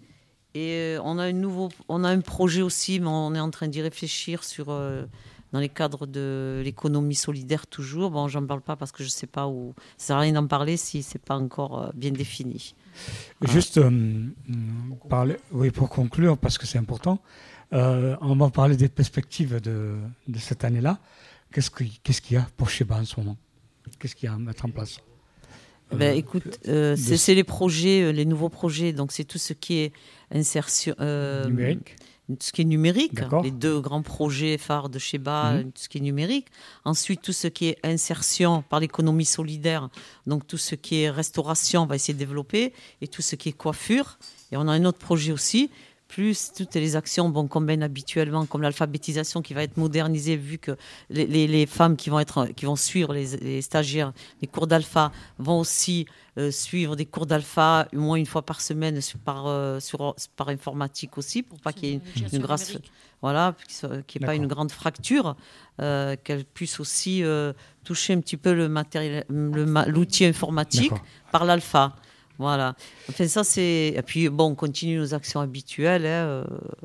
Et euh, on, a un nouveau, on a un projet aussi, mais on est en train d'y réfléchir sur, euh, dans les cadres de l'économie solidaire toujours. Bon, j'en parle pas parce que je sais pas où. Ça sert à rien d'en parler si c'est pas encore euh, bien défini. Juste euh, parler, oui, pour conclure, parce que c'est important, euh, on va parler des perspectives de, de cette année-là. Qu'est-ce qu'il qu'est-ce qu'il y a pour Sheba en ce moment? Qu'est-ce qu'il y a à mettre en place? Ben, écoute, euh, c'est, c'est les projets, les nouveaux projets. Donc, c'est tout ce qui est insertion. Euh, numérique. Ce qui est numérique. D'accord. Les deux grands projets phares de Sheba, Mmh. tout ce qui est numérique. Ensuite, tout ce qui est insertion par l'économie solidaire. Donc, tout ce qui est restauration, on va essayer de développer. Et tout ce qui est coiffure. Et on a un autre projet aussi. Plus toutes les actions bon, qu'on mène habituellement, comme l'alphabétisation qui va être modernisée, vu que les, les, les femmes qui vont, être, qui vont suivre les, les stagiaires, les cours d'alpha, vont aussi euh, suivre des cours d'alpha au moins une fois par semaine sur, par, euh, sur, par informatique aussi, pour pas qu'il y ait une, une grasse, voilà, qu'il n'y ait D'accord. pas une grande fracture, euh, qu'elles puissent aussi euh, toucher un petit peu le matériel, le, l'outil informatique D'accord. par l'alpha. Voilà. Enfin, ça, c'est... Et puis, bon, on continue nos actions habituelles, hein, euh,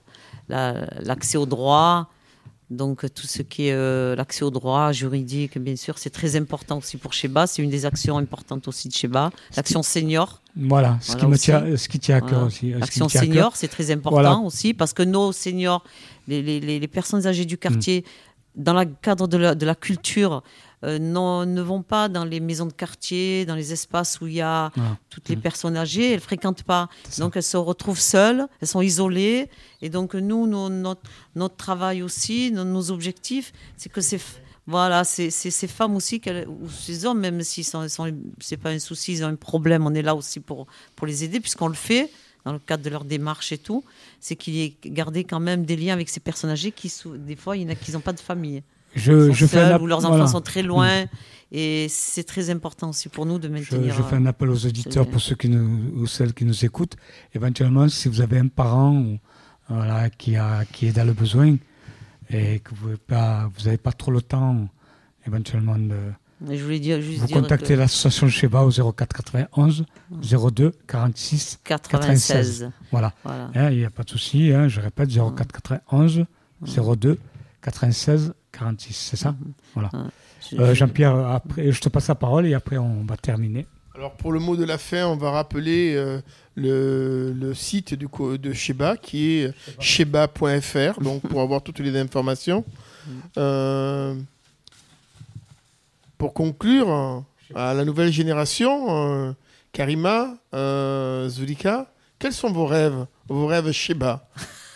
la, l'accès au droit, donc tout ce qui est euh, l'accès au droit juridique, bien sûr, c'est très important aussi pour Sheba. C'est une des actions importantes aussi de Sheba. L'action senior. Voilà, ce, voilà qui, me tient, ce qui tient à cœur voilà. aussi. L'action senior, c'est très important voilà. aussi, parce que nos seniors, les, les, les personnes âgées du quartier, mmh. dans le cadre de la, de la culture, Euh, non, ne vont pas dans les maisons de quartier, dans les espaces où il y a ah. toutes les mmh. personnes âgées. Elles ne fréquentent pas. Donc, elles se retrouvent seules, elles sont isolées. Et donc, nous, nos, notre, notre travail aussi, nos, nos objectifs, c'est que ces, voilà, c'est, c'est ces femmes aussi, ou ces hommes, même si ce n'est pas un souci, ils ont un problème, on est là aussi pour, pour les aider, puisqu'on le fait dans le cadre de leur démarche et tout, c'est qu'il y ait gardé quand même des liens avec ces personnes âgées qui, des fois, il y en a qui n'ont pas de famille. Je, je fais seuls, app- où leurs enfants voilà. sont très loin. Mmh. Et c'est très important aussi pour nous de maintenir... Je, je fais un appel aux auditeurs, pour ceux qui nous, ou celles qui nous écoutent. Éventuellement, si vous avez un parent ou, voilà, qui, a, qui est dans le besoin et que vous n'avez pas, pas trop le temps, éventuellement, de, et je voulais dire, juste vous dire contactez que... l'association Sheba au zéro quatre quatre-vingt-onze zéro deux quarante-six quatre-vingt-seize. Voilà, voilà. Il hein, n'y a pas de souci, hein, je répète, zéro quatre quatre-vingt-onze zéro deux quatre-vingt-seize quarante-six, c'est ça mmh. Voilà. Mmh. Euh, Jean-Pierre, après, je te passe la parole et après on va terminer. Alors pour le mot de la fin, on va rappeler euh, le, le site du, de Sheba qui est sheba point f r, donc pour avoir toutes les informations. Euh, pour conclure, à la nouvelle génération, euh, Karima, euh, Zulika, quels sont vos rêves, vos rêves Sheba?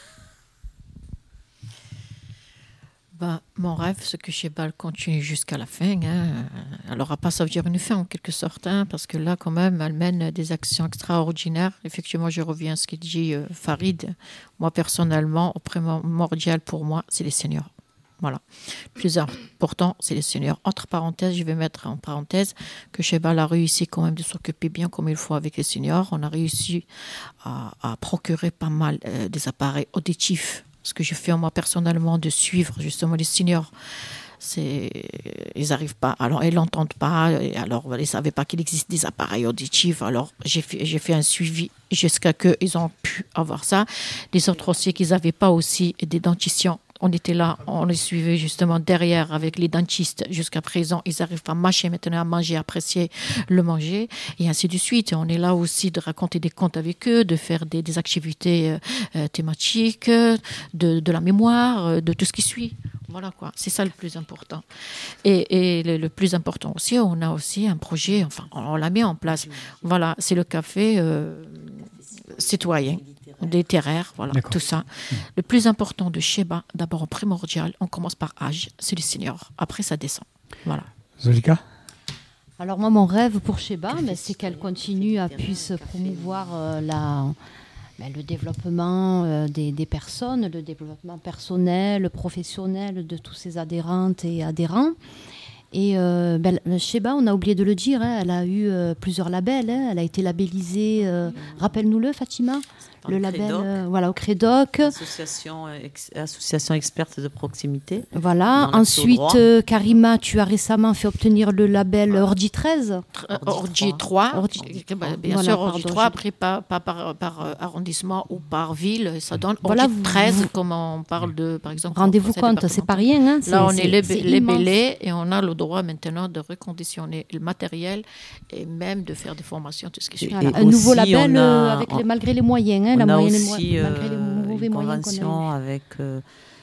Ben, mon rêve, c'est que Sheba continue jusqu'à la fin. Hein. Alors, à pas ça veut dire une fin, en quelque sorte, hein, parce que là, quand même, elle mène des actions extraordinaires. Effectivement, je reviens à ce qu'il dit euh, Farid. Moi, personnellement, au primordial pour moi, c'est les seniors. Voilà. Le plus important, c'est les seniors. Entre parenthèses, je vais mettre en parenthèse que Sheba a réussi quand même de s'occuper bien comme il faut avec les seniors. On a réussi à, à procurer pas mal euh, des appareils auditifs. Ce que je fais moi personnellement de suivre justement les seniors, c'est ils n'arrivent pas, alors ils l'entendent pas, et alors ils ne savaient pas qu'il existe des appareils auditifs, alors j'ai fait, j'ai fait un suivi jusqu'à ce qu'ils ont pu avoir ça. Les autres aussi qu'ils n'avaient pas aussi des dentitions. On était là, on les suivait justement derrière avec les dentistes. Jusqu'à présent, ils arrivent à mâcher maintenant, à manger, à apprécier le manger, et ainsi de suite. Et on est là aussi de raconter des contes avec eux, de faire des, des activités euh, thématiques, de, de la mémoire, de tout ce qui suit. Voilà quoi, c'est ça le plus important. Et, et le, le plus important aussi, on a aussi un projet, enfin on l'a mis en place. Voilà, c'est le café euh, citoyen, littéraire, voilà, D'accord. tout ça. Mmh. Le plus important de Sheba, d'abord en primordial, on commence par âge, c'est le senior. Après ça descend. Voilà. Zolika ? Alors moi, mon rêve pour Sheba, mais c'est qu'elle continue à puisse promouvoir euh, la, ben, le développement euh, des, des personnes, le développement personnel, professionnel de tous ses adhérentes et adhérents. Et euh, ben, Sheba, on a oublié de le dire, hein, elle a eu euh, plusieurs labels. Hein, elle a été labellisée, euh, rappelle-nous-le Fatima, le label euh, voilà, au Crédoc. Association, ex, association experte de proximité. Voilà. Ensuite, euh, Karima, tu as récemment fait obtenir le label voilà. Ordi treize. Ordi trois. Ordi, bah, bien voilà, sûr, Ordi trois, après pas, pas par, par arrondissement ou par ville, ça donne Ordi voilà, treize, vous, comme on parle de, par exemple. Rendez-vous compte, c'est pas rien. Hein, Là, on est labellé et on a le droit maintenant de reconditionner le matériel et même de faire des formations, tout ce qui suit. Voilà, un nouveau label a, avec les, malgré les moyens. Hein, on la a moyenne, aussi malgré les mauvais une moyens convention qu'on a avec, euh,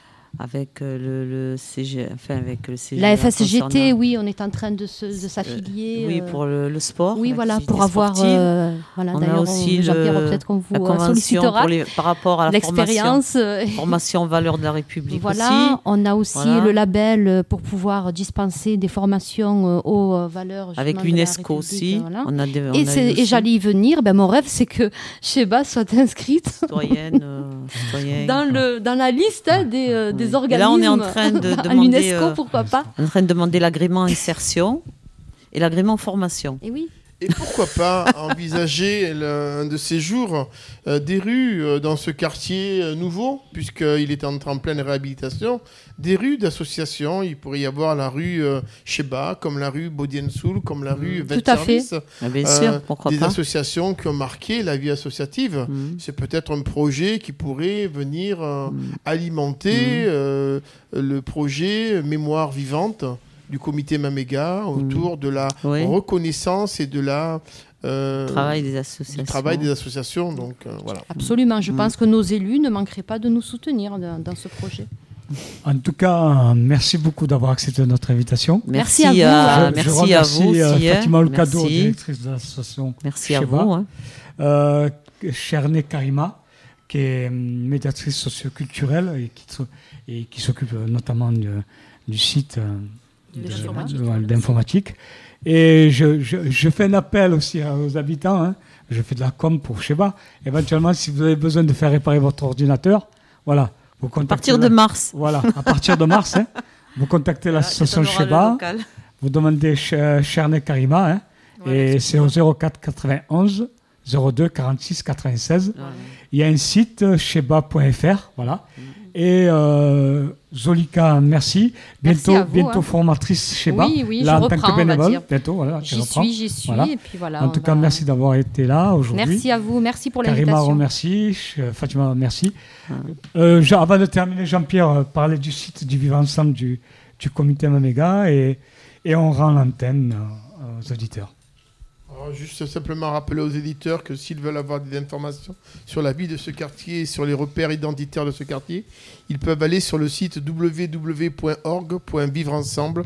avec le, le C G, enfin avec le C G. La F S G T, oui, on est en train de, se, de s'affilier. Euh, oui, pour le, le sport. Oui, voilà, pour avoir. Euh, voilà, on a aussi Jean-Pierre, peut-être qu'on vous la convention sollicitera pour les, par rapport à la l'expérience. Formation, formation valeur de la République. Voilà, aussi. on a aussi voilà. le label pour pouvoir dispenser des formations aux valeurs. Avec l'UNESCO aussi. Voilà. On a des, on et, a et j'allais y venir. Ben, mon rêve, c'est que Sheba soit inscrite citoyenne, euh, citoyenne. dans, le, dans la liste hein, des, euh, des oui. organismes. Et là, on est en train de demander, à l'UNESCO, pourquoi pas en train de demander l'agrément insertion et l'agrément formation. Et oui. Et pourquoi pas envisager le, un de ces jours euh, des rues euh, dans ce quartier euh, nouveau, puisqu'il est en, en pleine réhabilitation, des rues d'associations. Il pourrait y avoir la rue euh, Sheba, comme la rue Bodiensoul, comme la rue mmh. Tout à fait. Ah, bien sûr, euh, pourquoi des pas. associations qui ont marqué la vie associative. Mmh. C'est peut-être un projet qui pourrait venir euh, mmh. alimenter mmh. Euh, le projet Mémoire vivante du comité Mamega autour mmh. de la oui. reconnaissance et de la euh, travail des associations. Du travail des associations. Donc euh, voilà. Absolument. Je mmh. pense que nos élus ne manqueraient pas de nous soutenir dans, dans ce projet. En tout cas, merci beaucoup d'avoir accepté notre invitation. Merci, merci à vous. Je, je merci remercie à vous aussi, Fatima Olcado, directrice de l'association. Merci Sheba. À vous. Hein. Euh, Cherne Karima, qui est médiatrice socioculturelle et qui, et qui s'occupe notamment du, du site euh, de, d'informatique. De, d'informatique. Et je, je, je fais un appel aussi aux habitants. Hein. Je fais de la com pour Sheba. Éventuellement, si vous avez besoin de faire réparer votre ordinateur, voilà. Vous à partir de mars. Voilà, à partir de mars, hein, vous contactez l'association Sheba, vous demandez Cherne Karima, hein, voilà, et c'est au zéro quatre quatre-vingt-onze zéro deux quarante-six quatre-vingt-seize. Voilà. Il y a un site, sheba point f r, voilà. Mmh. Et euh, Zolika, merci. Bientôt, merci vous, bientôt hein. formatrice Sheba, oui, oui, là je en reprends, tant que bénévole. Bientôt, voilà, j'y suis, j'y suis. Voilà. Et puis voilà, en tout cas, va... merci d'avoir été là aujourd'hui. Merci à vous, merci pour l'invitation. Karima, remercie. Fatima, merci. Hum. Euh, avant de terminer, Jean-Pierre euh, parlait du site du Vivre Ensemble du, du comité Mamega et, et on rend l'antenne euh, aux auditeurs. Alors, juste simplement rappeler aux éditeurs que s'ils veulent avoir des informations sur la vie de ce quartier et sur les repères identitaires de ce quartier, ils peuvent aller sur le site w w w point org point vivre ensemble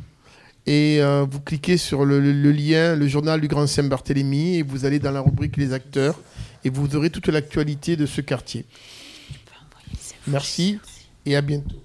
et euh, vous cliquez sur le, le, le lien, le journal du Grand Saint-Barthélemy, et vous allez dans la rubrique Les acteurs et vous aurez toute l'actualité de ce quartier. Merci et à bientôt.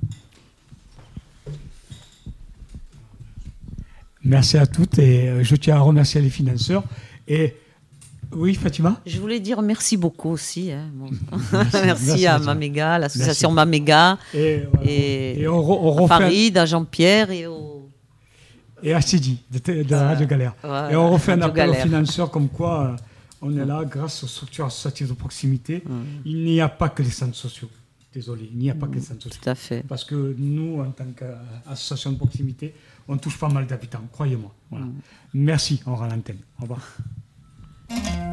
Merci à toutes et je tiens à remercier les financeurs. Et oui, Fatima ? Je voulais dire merci beaucoup aussi. Hein. Bon. Merci, merci, merci à Fatima. Mamega, l'association merci. Mamega, et, voilà. et, et on, on à Farid, à Jean-Pierre et au... Et à Sidi, de, de la Radio Galère. Ouais, et on refait un appel Galère. aux financeurs comme quoi euh, on est là grâce aux structures associatives de proximité. Mmh. Il n'y a pas que les centres sociaux. Désolé, il n'y a pas mmh. que les centres sociaux. Tout à fait. Parce que nous, en tant qu'association de proximité, on touche pas mal d'habitants, croyez-moi. Voilà. Mmh. Merci, on rend l'antenne. Au revoir.